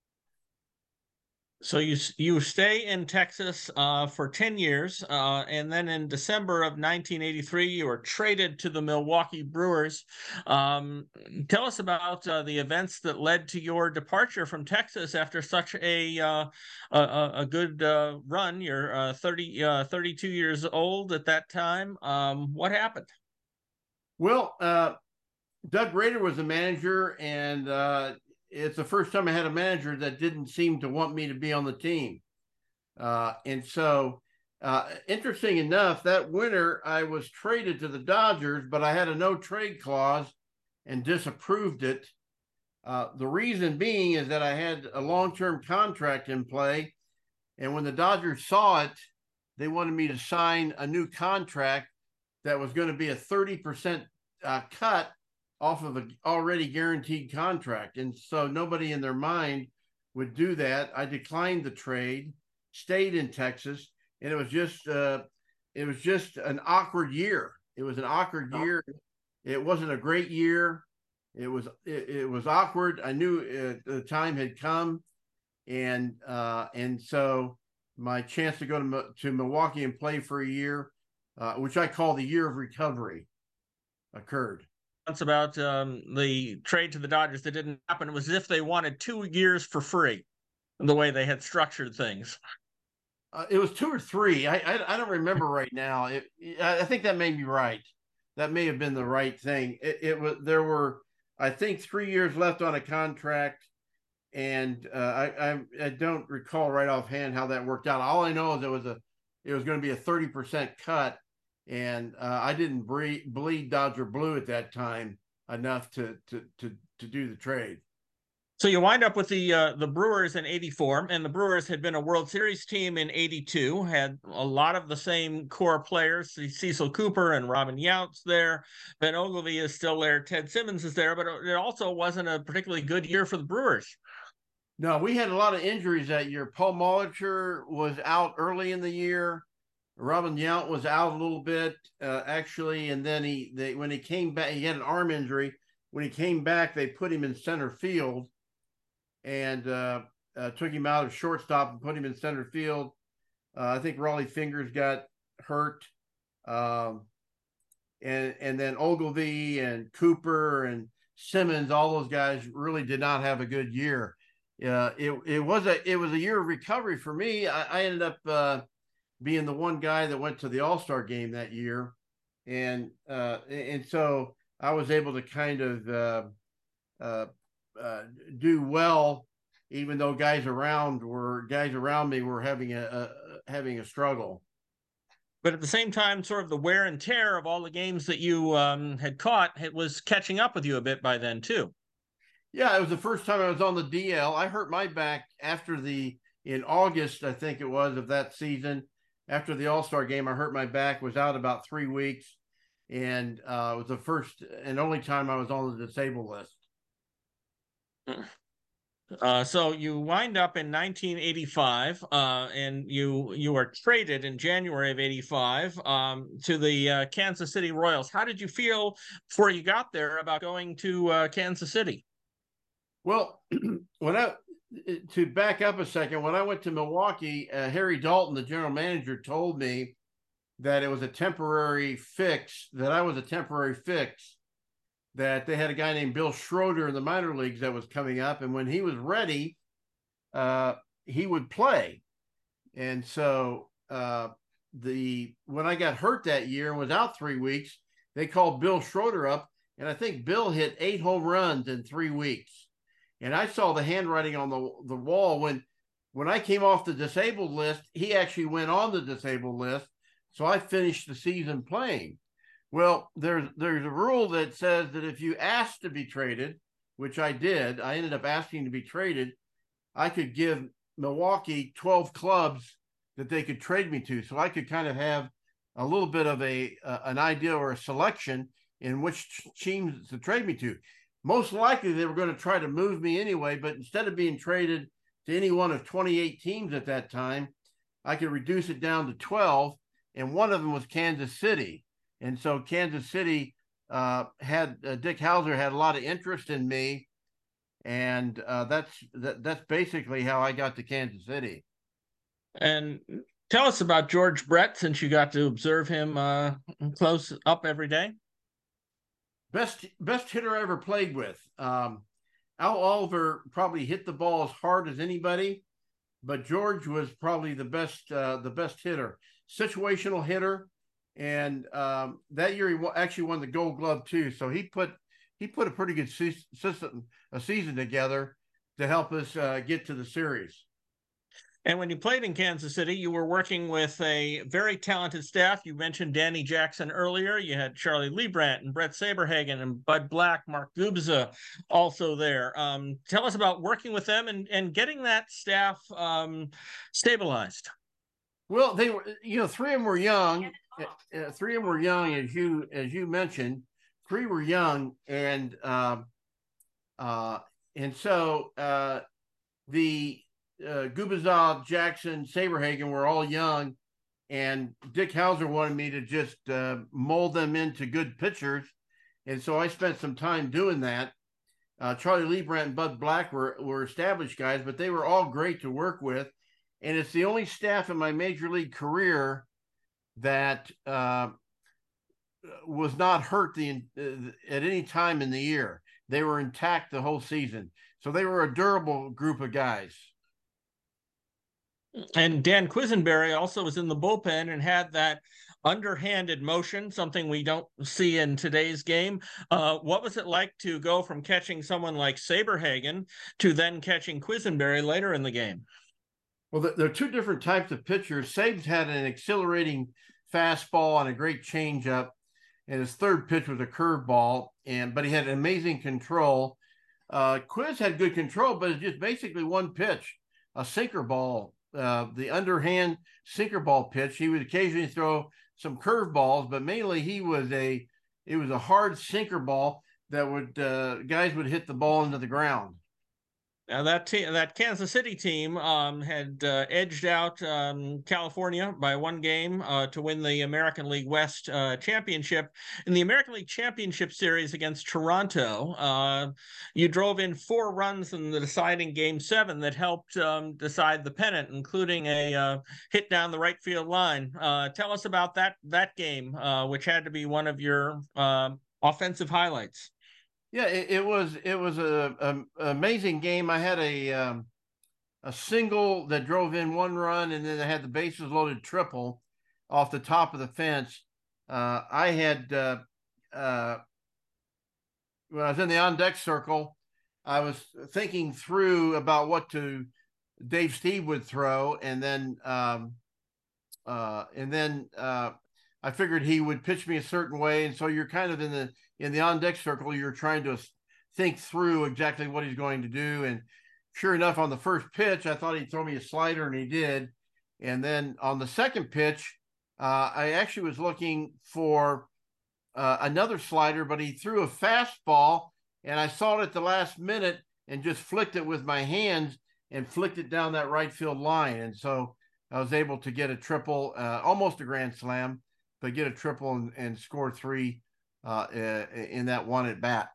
Speaker 1: So you you stay in Texas uh, for ten years, uh, and then in December of nineteen eighty-three, you were traded to the Milwaukee Brewers. Um, tell us about uh, the events that led to your departure from Texas after such a uh, a, a good uh, run. You're uh, thirty, uh, thirty-two years old at that time. Um, what happened?
Speaker 2: Well, uh, Doug Rader was the manager, and uh, it's the first time I had a manager that didn't seem to want me to be on the team. Uh, and so, uh, interesting enough, that winter I was traded to the Dodgers, but I had a no trade clause and disapproved it. Uh, the reason being is that I had a long term contract in play. And when the Dodgers saw it, they wanted me to sign a new contract that was going to be a thirty percent uh, cut off of an already guaranteed contract. And so nobody in their mind would do that. I declined the trade, stayed in Texas, and it was just uh, it was just an awkward year. It was an awkward year. It wasn't a great year. It was it, it was awkward. I knew it, the time had come, and uh, and so my chance to go to to Milwaukee and play for a year, uh, which I call the year of recovery, occurred.
Speaker 1: About um, the trade to the Dodgers that didn't happen. It was as if they wanted two years for free, the way they had structured things.
Speaker 2: Uh, it was two or three. I, I I don't remember right now. It, I think that may be right. That may have been the right thing. It, it was there were I think three years left on a contract, and uh, I, I I don't recall right offhand how that worked out. All I know is it was a it was going to be a thirty percent cut, and uh, I didn't bleed, bleed Dodger blue at that time enough to to to to do the trade.
Speaker 1: So you wind up with the uh, the Brewers in eighty-four, and the Brewers had been a World Series team in eighty-two, had a lot of the same core players, Cecil Cooper and Robin Yount's there. Ben Oglivie is still there. Ted Simmons is there, but it also wasn't a particularly good year for the Brewers.
Speaker 2: No, we had a lot of injuries that year. Paul Molitor was out early in the year. Robin Yount was out a little bit, uh, actually, and then he they, when he came back, he had an arm injury. When he came back, they put him in center field. And uh, uh, took him out of shortstop and put him in center field. Uh, I think Raleigh Fingers got hurt. Um, and and then Ogilvy and Cooper and Simmons, all those guys really did not have a good year. Uh, it it was a it was a year of recovery for me. I, I ended up uh, being the one guy that went to the All-Star game that year, and uh, and so I was able to kind of uh, uh, uh, do well, even though guys around were guys around me were having a, a having a struggle.
Speaker 1: But at the same time, sort of the wear and tear of all the games that you um, had caught, it was catching up with you a bit by then too.
Speaker 2: Yeah, it was the first time I was on the D L. I hurt my back after the in August, I think it was, of that season. After the All-Star game, I hurt my back, was out about three weeks, and uh, it was the first and only time I was on the disabled list.
Speaker 1: Uh, so you wind up in nineteen eighty-five, uh, and you you were traded in January of eighty-five um, to the uh, Kansas City Royals. How did you feel before you got there about going to uh, Kansas City?
Speaker 2: Well, when I to back up a second, when I went to Milwaukee, uh, Harry Dalton, the general manager, told me that it was a temporary fix, that I was a temporary fix, that they had a guy named Bill Schroeder in the minor leagues that was coming up. And when he was ready, uh, he would play. And so uh, the when I got hurt that year and was out three weeks, they called Bill Schroeder up. And I think Bill hit eight home runs in three weeks. And I saw the handwriting on the, the wall. When, when I came off the disabled list, he actually went on the disabled list. So I finished the season playing. Well, there's there's a rule that says that if you ask to be traded, which I did, I ended up asking to be traded, I could give Milwaukee twelve clubs that they could trade me to. So I could kind of have a little bit of a uh, an idea or a selection in which teams to trade me to. Most likely they were going to try to move me anyway, but instead of being traded to any one of twenty-eight teams at that time, I could reduce it down to twelve, and one of them was Kansas City. And so Kansas City uh, had uh, Dick Howser had a lot of interest in me, and uh, that's that, that's basically how I got to Kansas City.
Speaker 1: And tell us about George Brett, since you got to observe him uh, close up every day.
Speaker 2: Best best hitter I ever played with. Um, Al Oliver probably hit the ball as hard as anybody, but George was probably the best uh, the best hitter, situational hitter. And um, that year he actually won the Gold Glove too. So he put he put a pretty good season a season together to help us uh, get to the series.
Speaker 1: And when you played in Kansas City, you were working with a very talented staff. You mentioned Danny Jackson earlier. You had Charlie Leibrandt and Brett Saberhagen and Bud Black, Mark Gubza also there. Um, tell us about working with them and, and getting that staff um, stabilized.
Speaker 2: Well, they were, you know, three of them were young. Uh, three of them were young, as you as you mentioned. Three were young, and um, uh, and so uh, the uh, Gubza, Jackson, Saberhagen were all young, and Dick Howser wanted me to just uh, mold them into good pitchers, and so I spent some time doing that. Uh, Charlie Leibrandt and Bud Black were were established guys, but they were all great to work with, and it's the only staff in my major league career that uh, was not hurt the uh, at any time in the year. They were intact the whole season, so they were a durable group of guys.
Speaker 1: And Dan Quisenberry also was in the bullpen and had that underhanded motion, something we don't see in today's game. Uh, what was it like to go from catching someone like Saberhagen to then catching Quisenberry later in the game?
Speaker 2: Well, there are two different types of pitchers. Sabes had an accelerating fastball and a great changeup, and his third pitch was a curveball, and but he had amazing control. Uh, Quiz had good control, but it's just basically one pitch, a sinker ball. Uh, the underhand sinker ball pitch. He would occasionally throw some curveballs, but mainly he was a it was a hard sinker ball that would uh, guys would hit the ball into the ground.
Speaker 1: Now that team, that Kansas City team, um, had uh, edged out um, California by one game uh, to win the American League West uh, championship. In the American League Championship Series against Toronto, uh, you drove in four runs in the deciding Game Seven that helped um, decide the pennant, including a uh, hit down the right field line. Uh, tell us about that that game, uh, which had to be one of your uh, offensive highlights.
Speaker 2: Yeah, it, it was it was a, a amazing game. I had a um, a single that drove in one run, and then I had the bases loaded triple off the top of the fence. Uh, I had uh, uh, when I was in the on deck circle, I was thinking through about what to Dave Steve would throw, and then um, uh, and then uh, I figured he would pitch me a certain way, and so you're kind of in the in the on deck circle. You're trying to think through exactly what he's going to do, and sure enough, on the first pitch, I thought he'd throw me a slider, and he did. And then on the second pitch, uh, I actually was looking for uh, another slider, but he threw a fastball, and I saw it at the last minute and just flicked it with my hands and flicked it down that right field line. And so I was able to get a triple, uh, almost a grand slam, but get a triple and, and score three uh, in that one at bat.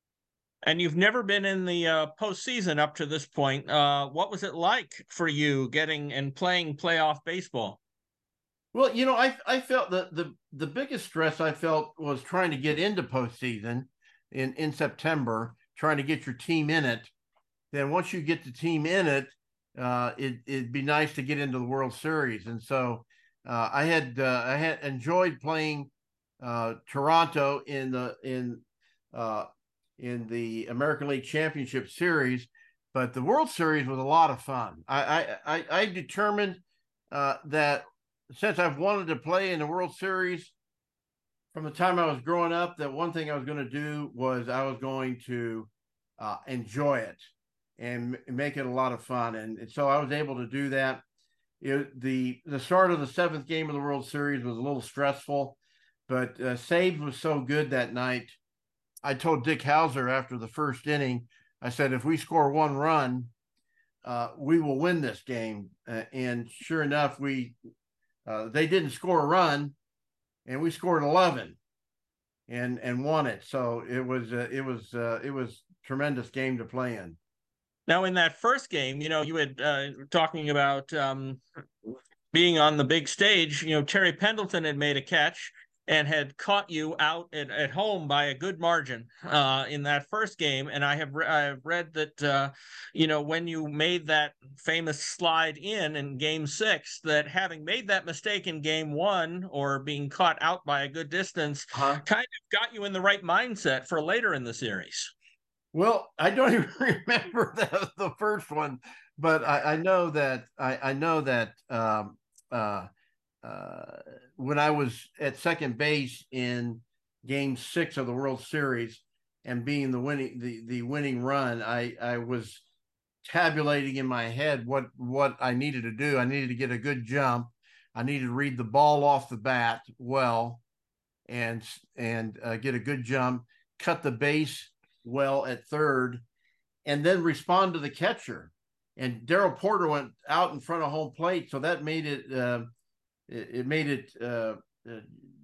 Speaker 1: And you've never been in the uh, postseason up to this point. Uh, what was it like for you getting and playing playoff baseball?
Speaker 2: Well, you know, I I felt that the the biggest stress I felt was trying to get into postseason in in September, trying to get your team in it. Then once you get the team in it, uh, it it'd be nice to get into the World Series. And so uh, I had uh, I had enjoyed playing uh, Toronto in the in uh, in the American League Championship Series, but the World Series was a lot of fun. I I I, determined uh, that since I've wanted to play in the World Series from the time I was growing up, that one thing I was going to do was I was going to uh, enjoy it and make it a lot of fun. And, and so I was able to do that. It, the the start of the seventh game of the World Series was a little stressful, but uh, Sabes was so good that night. I told Dick Hauser after the first inning, I said, if we score one run, uh, we will win this game. Uh, and sure enough, we uh, they didn't score a run, and we scored eleven, and and won it. So it was uh, it was uh, it was a tremendous game to play in.
Speaker 1: Now, in that first game, you know, you had uh, talking about um, being on the big stage. You know, Terry Pendleton had made a catch and had caught you out at, at home by a good margin uh, in that first game. And I have re- I have read that uh, you know, when you made that famous slide in in Game Six, that having made that mistake in Game One or being caught out by a good distance, huh? kind of got you in the right mindset for later in the series.
Speaker 2: Well, I don't even remember the, the first one, but I, I know that I, I know that um, uh, uh, when I was at second base in Game Six of the World Series and being the winning the the winning run, I I was tabulating in my head what what I needed to do. I needed to get a good jump. I needed to read the ball off the bat well, and and uh, get a good jump, cut the base well at third, and then respond to the catcher. And Darrell Porter went out in front of home plate, so that made it uh, it, it made it uh, uh,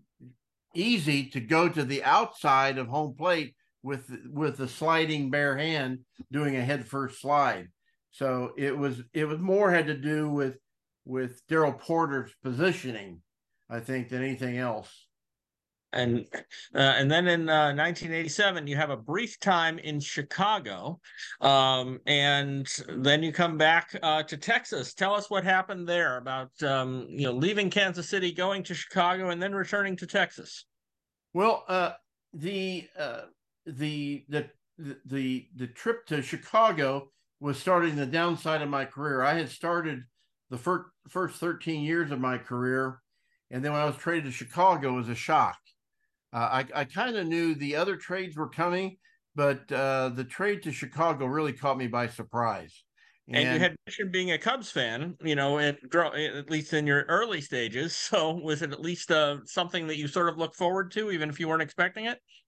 Speaker 2: easy to go to the outside of home plate with with the sliding bare hand, doing a head first slide. So it was it was more had to do with with Darrell Porter's positioning, I think, than anything else.
Speaker 1: And uh, and then in uh, nineteen eighty-seven, you have a brief time in Chicago, um, and then you come back uh, to Texas. Tell us what happened there about um, you know, leaving Kansas City, going to Chicago, and then returning to Texas.
Speaker 2: Well, uh, the, uh, the the the the trip to Chicago was starting the downside of my career. I had started the first first thirteen years of my career, and then when I was traded to Chicago, it was a shock. Uh, I, I kind of knew the other trades were coming, but uh, the trade to Chicago really caught me by surprise.
Speaker 1: And, and you had mentioned being a Cubs fan, you know, at, at least in your early stages. So was it at least uh, something that you sort of look forward to, even if you weren't expecting it?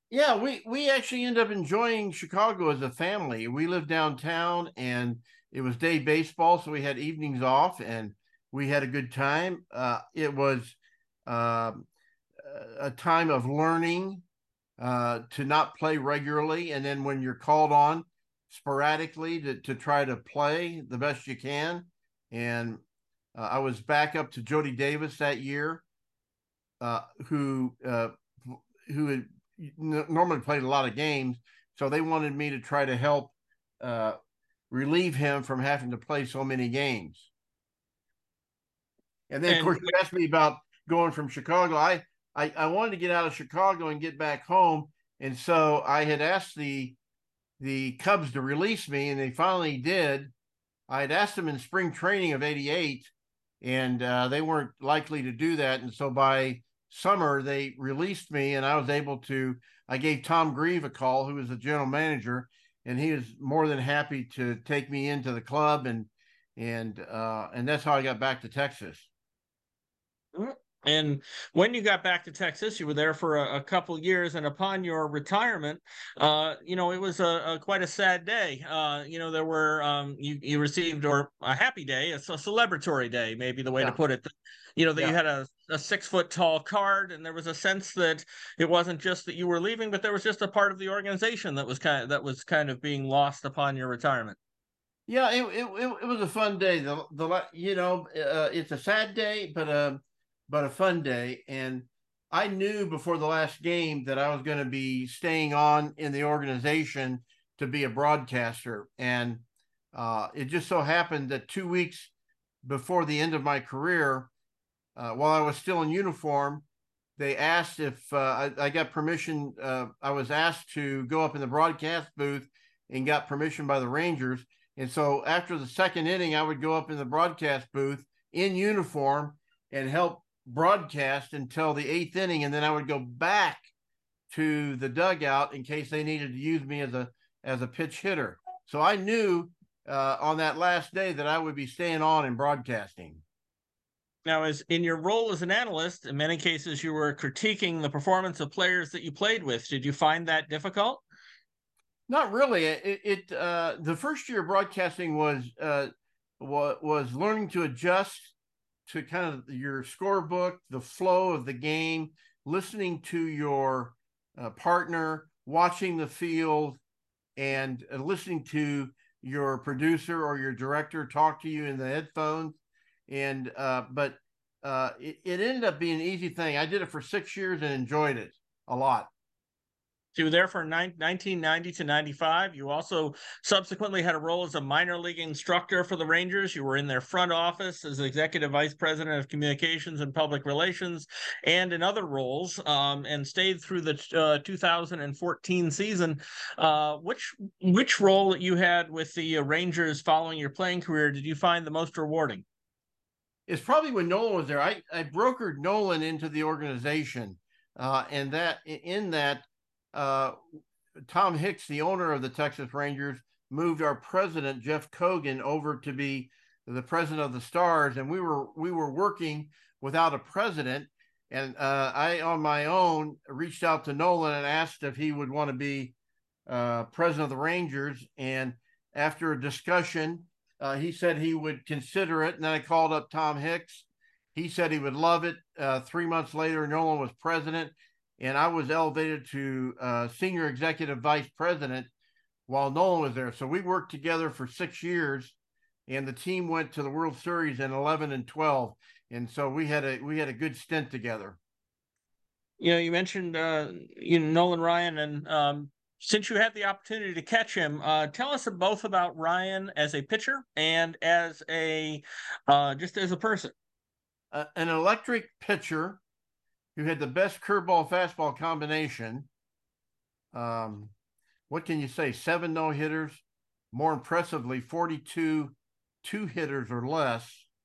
Speaker 2: Yeah, we we actually end up enjoying Chicago as a family. We lived downtown, and it was day baseball, so we had evenings off, and we had a good time. Uh, it was uh, a time of learning uh, to not play regularly, and then when you're called on sporadically to to try to play the best you can. And uh, I was back up to Jody Davis that year, uh, who uh, who had normally played a lot of games, so they wanted me to try to help uh, relieve him from having to play so many games. And then, of
Speaker 1: And
Speaker 2: course, you asked me about going from Chicago. I, I I wanted to get out of Chicago and get back home, and so I had asked the the Cubs to release me, and they finally did. I had asked them in spring training of eighty-eight, and uh, they weren't likely to do that. And so by summer, they released me, and I was able to. I gave Tom Grieve a call, who was the general manager, and he was more than happy to take me into the club, and and uh, and that's how I got back to Texas.
Speaker 1: And when you got back to Texas, you were there for a, a couple years, and upon your retirement, uh, you know, it was a, a quite a sad day. Uh, you know, there were um, you you received or a happy day, a, a celebratory day, maybe the way to
Speaker 2: Yeah,
Speaker 1: put it. You know, that you
Speaker 2: yeah.
Speaker 1: had a, a six foot tall card, and there was a sense that it wasn't just that you were leaving, but there was just a part of the organization that was kind of, that was kind of being lost upon your retirement.
Speaker 2: Yeah, it, it, it, it was a fun day. The the you know uh, it's a sad day, but a but a fun day. And I knew before the last game that I was going to be staying on in the organization to be a broadcaster. And uh, it just so happened that two weeks before the end of my career, uh, while I was still in uniform, they asked if uh, I, I got permission. Uh, I was asked to go up in the broadcast booth and got permission by the Rangers. And so after the second inning, I would go up in the broadcast booth in uniform and help broadcast until the eighth inning. And then I would go back to the dugout in case they needed to use me as a as a pitch hitter. So I knew uh, on that last day that I would be staying on in broadcasting.
Speaker 1: Now, as in your role as an analyst, in many cases you were critiquing the performance of players that you played with. Did you find that difficult?
Speaker 2: Not really. It, it uh, the first year of broadcasting was uh, was was learning to adjust to kind of your scorebook, the flow of the game, listening to your uh, partner, watching the field, and uh, listening to your producer or your director talk to you in the headphones. And uh, but uh, it, it ended up being an easy thing. I did it for six years and enjoyed it a lot.
Speaker 1: So you were there from nineteen ninety to ninety-five. You also subsequently had a role as a minor league instructor for the Rangers. You were in their front office as executive vice president of communications and public relations, and in other roles, um, and stayed through the uh, two thousand fourteen season. Uh, which which role that you had with the uh, Rangers following your playing career did you find the most rewarding?
Speaker 2: It's probably when Nolan was there. I, I brokered Nolan into the organization, uh, and that in that uh, Tom Hicks, the owner of the Texas Rangers, moved our president Jeff Cogan over to be the president of the Stars, and we were we were working without a president. And uh, I, on my own, reached out to Nolan and asked if he would want to be uh, president of the Rangers. And after a discussion, uh, he said he would consider it. And then I called up Tom Hicks. He said he would love it. Uh, three months later, Nolan was president, and I was elevated to uh, senior executive vice president while Nolan was there. So we worked together for six years, and the team went to the World Series in eleven and twelve. And so we had a we had a good stint together.
Speaker 1: You know, you mentioned uh, you know Nolan Ryan, and um, since you had the opportunity to catch him, uh, tell us both about Ryan as a pitcher and as a uh, just as a person.
Speaker 2: Uh, an electric pitcher who had the best curveball fastball combination. Um, what can you say? Seven no hitters. More impressively, forty-two two hitters or less.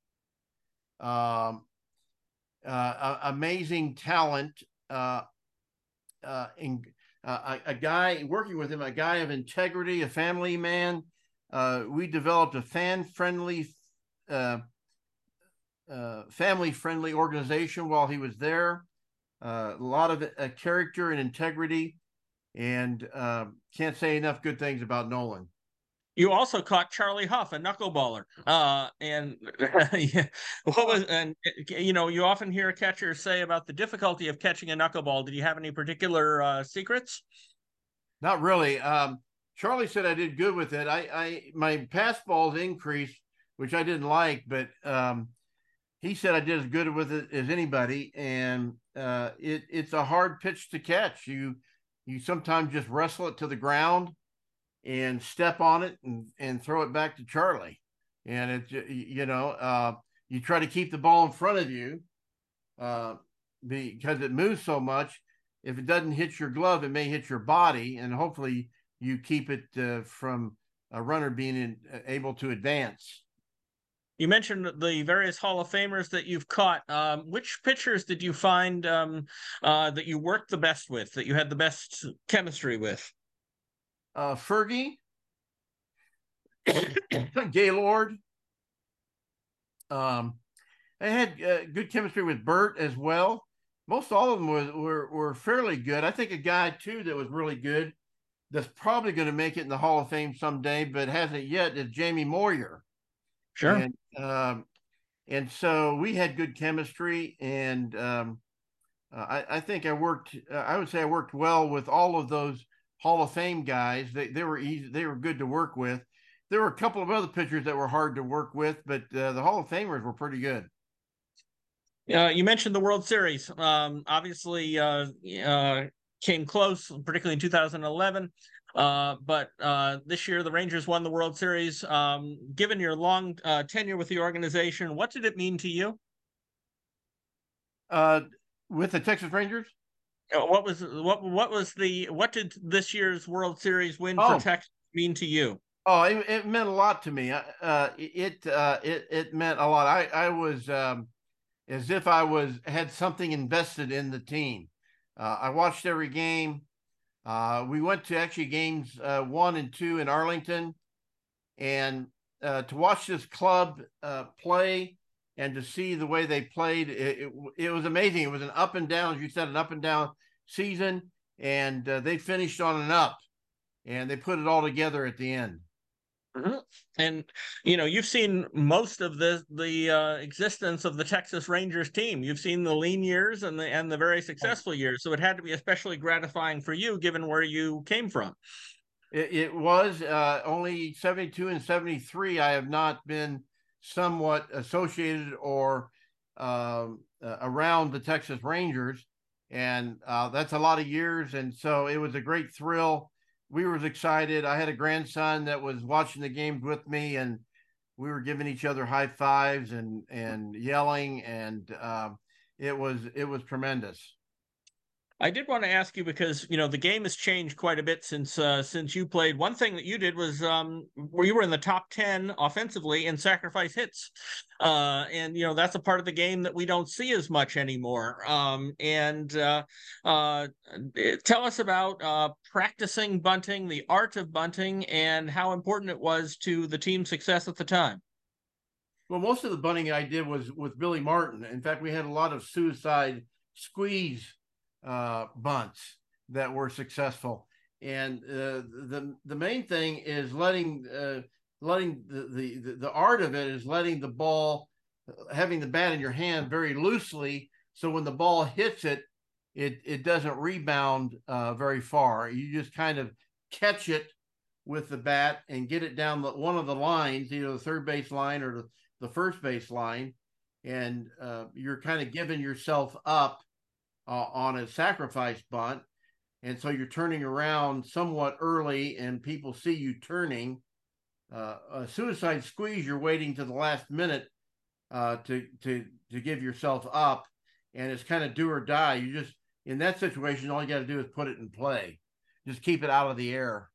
Speaker 2: Um, uh, amazing talent. Uh, uh, in, uh, a, a guy working with him, a guy of integrity, a family man. Uh, we developed a fan-friendly, uh, uh, family-friendly organization while he was there. Uh, a lot of uh, character and integrity. and uh, can't say enough good things about Nolan.
Speaker 1: You also caught Charlie Huff, a knuckleballer. Uh, and yeah, what was and you know you often hear catchers say about the difficulty of catching a knuckleball. Did you have any particular uh, secrets?
Speaker 2: Not really. Um, Charlie said I did good with it. I, I my pass balls increased, which I didn't like, but um, he said I did as good with it as anybody. And uh, it it's a hard pitch to catch. You you sometimes just wrestle it to the ground and step on it and and throw it back to Charlie. And it you know uh, you try to keep the ball in front of you uh, because it moves so much. If it doesn't hit your glove, it may hit your body, and hopefully you keep it uh, from a runner being in, uh, able to advance.
Speaker 1: You mentioned the various Hall of Famers that you've caught. Um, which pitchers did you find um, uh, that you worked the best with, that you had the best chemistry with?
Speaker 2: Uh, Fergie, Gaylord. Um, I had uh, good chemistry with Bert as well. Most all of them was, were were fairly good. I think a guy too that was really good, that's probably going to make it in the Hall of Fame someday, but hasn't yet, is Jamie Moyer.
Speaker 1: Sure.
Speaker 2: And um, and so we had good chemistry, and um, uh, I, I think I worked. Uh, I would say I worked well with all of those Hall of Fame guys. They they were easy. They were good to work with. There were a couple of other pitchers that were hard to work with, but uh, the Hall of Famers were pretty good.
Speaker 1: Uh, you mentioned the World Series. Um, obviously, uh, uh, came close, particularly in two thousand eleven. Uh, but uh, this year, the Rangers won the World Series. Um, given your long uh, tenure with the organization, what did it mean to you?
Speaker 2: Uh, with the Texas Rangers.
Speaker 1: Uh, What was what what was the what did this year's World Series win for
Speaker 2: Oh,
Speaker 1: Texas mean to you?
Speaker 2: oh, it, it meant a lot to me. Uh, it uh, it it meant a lot. I I was um, as if I was had something invested in the team. Uh, I watched every game. Uh, we went to actually games uh, one and two in Arlington, and uh, to watch this club uh, play and to see the way they played, it, it, it was amazing. It was an up and down, as you said, an up and down season, and uh, they finished on an up, and they put it all together at the end.
Speaker 1: Mhm. And you know, you've seen most of the the uh, existence of the Texas Rangers team. You've seen the lean years and the and the very successful years. So it had to be especially gratifying for you, given where you came from.
Speaker 2: It, it was uh, only seventy-two and seventy-three. I have not been somewhat associated or um, uh, around the Texas Rangers, and uh, that's a lot of years. And so it was a great thrill. We were excited. I had a grandson that was watching the games with me, and we were giving each other high fives and and yelling, and um, it was it was tremendous.
Speaker 1: I did want to ask you because you know the game has changed quite a bit since uh, since you played. One thing that you did was um, where you were in the top ten offensively in sacrifice hits, uh, and you know that's a part of the game that we don't see as much anymore. Um, and uh, uh, tell us about uh, practicing bunting, the art of bunting, and how important it was to the team's success at the time.
Speaker 2: Well, most of the bunting I did was with Billy Martin. In fact, we had a lot of suicide squeeze uh, bunts that were successful. And uh, the the main thing is letting uh, letting the, the the art of it is letting the ball, having the bat in your hand very loosely, so when the ball hits it, it it doesn't rebound uh, very far. You just kind of catch it with the bat and get it down the, one of the lines, either the third base line or the, the first base line, and uh, you're kind of giving yourself up uh, on a sacrifice bunt. And so you're turning around somewhat early, and people see you turning. Uh, a suicide squeeze, you're waiting to the last minute uh, to to to give yourself up, and it's kind of do or die. You just in that situation, all you got to do is put it in play. Just keep it out of the air.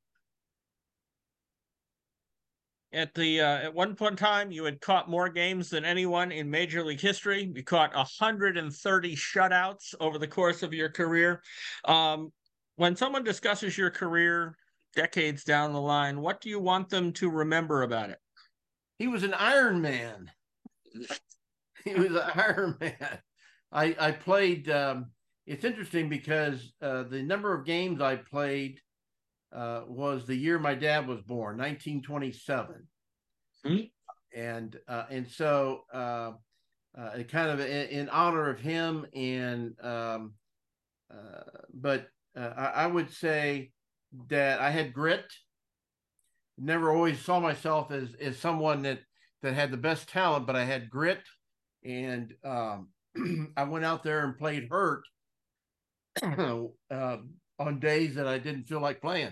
Speaker 1: At the uh, at one point in time, you had caught more games than anyone in Major League history. You caught one hundred thirty shutouts over the course of your career. Um, when someone discusses your career decades down the line, what do you want them to remember about it?
Speaker 2: He was an Iron Man. He was an Iron Man. I I played um, it's interesting because uh, the number of games I played uh, was the year my dad was born, nineteen twenty-seven.
Speaker 1: Hmm?
Speaker 2: And uh, and so uh, uh, it kind of in, in honor of him. And um, uh, but uh, I, I would say that I had grit. Never always saw myself as as someone that that had the best talent, but I had grit, and um, I went out there and played hurt uh, on days that I didn't feel like playing.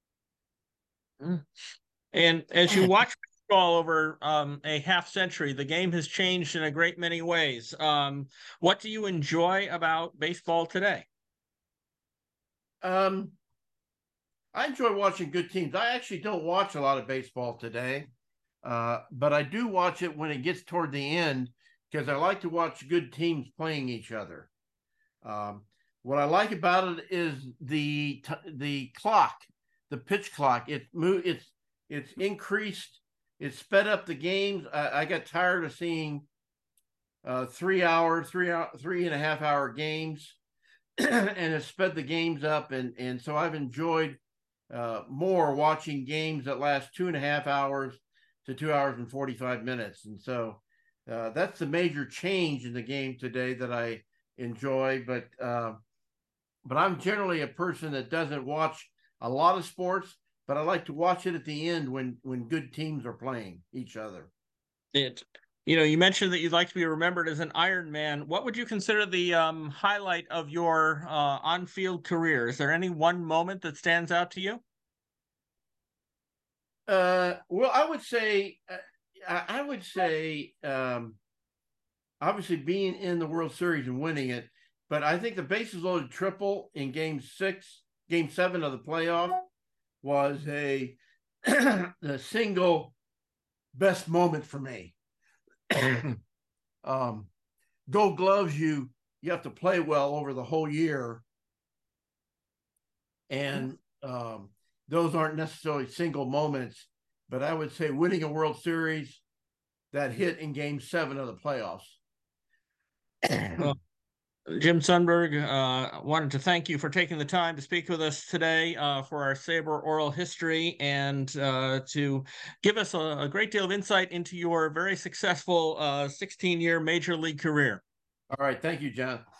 Speaker 1: And as you watch baseball over um, a half century, the game has changed in a great many ways. Um, what do you enjoy about baseball today?
Speaker 2: Um, I enjoy watching good teams. I actually don't watch a lot of baseball today, uh, but I do watch it when it gets toward the end because I like to watch good teams playing each other. Um, what I like about it is the the clock, the pitch clock. It move. It's it's increased. It's sped up the games. I, I got tired of seeing uh, three hour, three hour, three and a half hour games, and it sped the games up. And and so I've enjoyed uh, more watching games that last two and a half hours to two hours and forty five minutes. And so uh, that's the major change in the game today that I enjoy. But uh, but I'm generally a person that doesn't watch a lot of sports, but I like to watch it at the end when when good teams are playing each other.
Speaker 1: It, you know, you mentioned that you'd like to be remembered as an Iron Man. What would you consider the um, highlight of your uh, on-field career? Is there any one moment that stands out to you?
Speaker 2: Uh, well, I would say uh, I would say um, obviously being in the World Series and winning it, but I think the bases loaded triple in Game Six, Game Seven of the playoff was a the single best moment for me. um, Gold Gloves, you you have to play well over the whole year, and um, those aren't necessarily single moments. But I would say winning a World Series, that hit in Game Seven of the playoffs.
Speaker 1: Well, Jim Sundberg, uh, wanted to thank you for taking the time to speak with us today uh, for our SABR oral history and uh, to give us a, a, great deal of insight into your very successful uh, sixteen year major league career.
Speaker 2: All right. Thank you, John.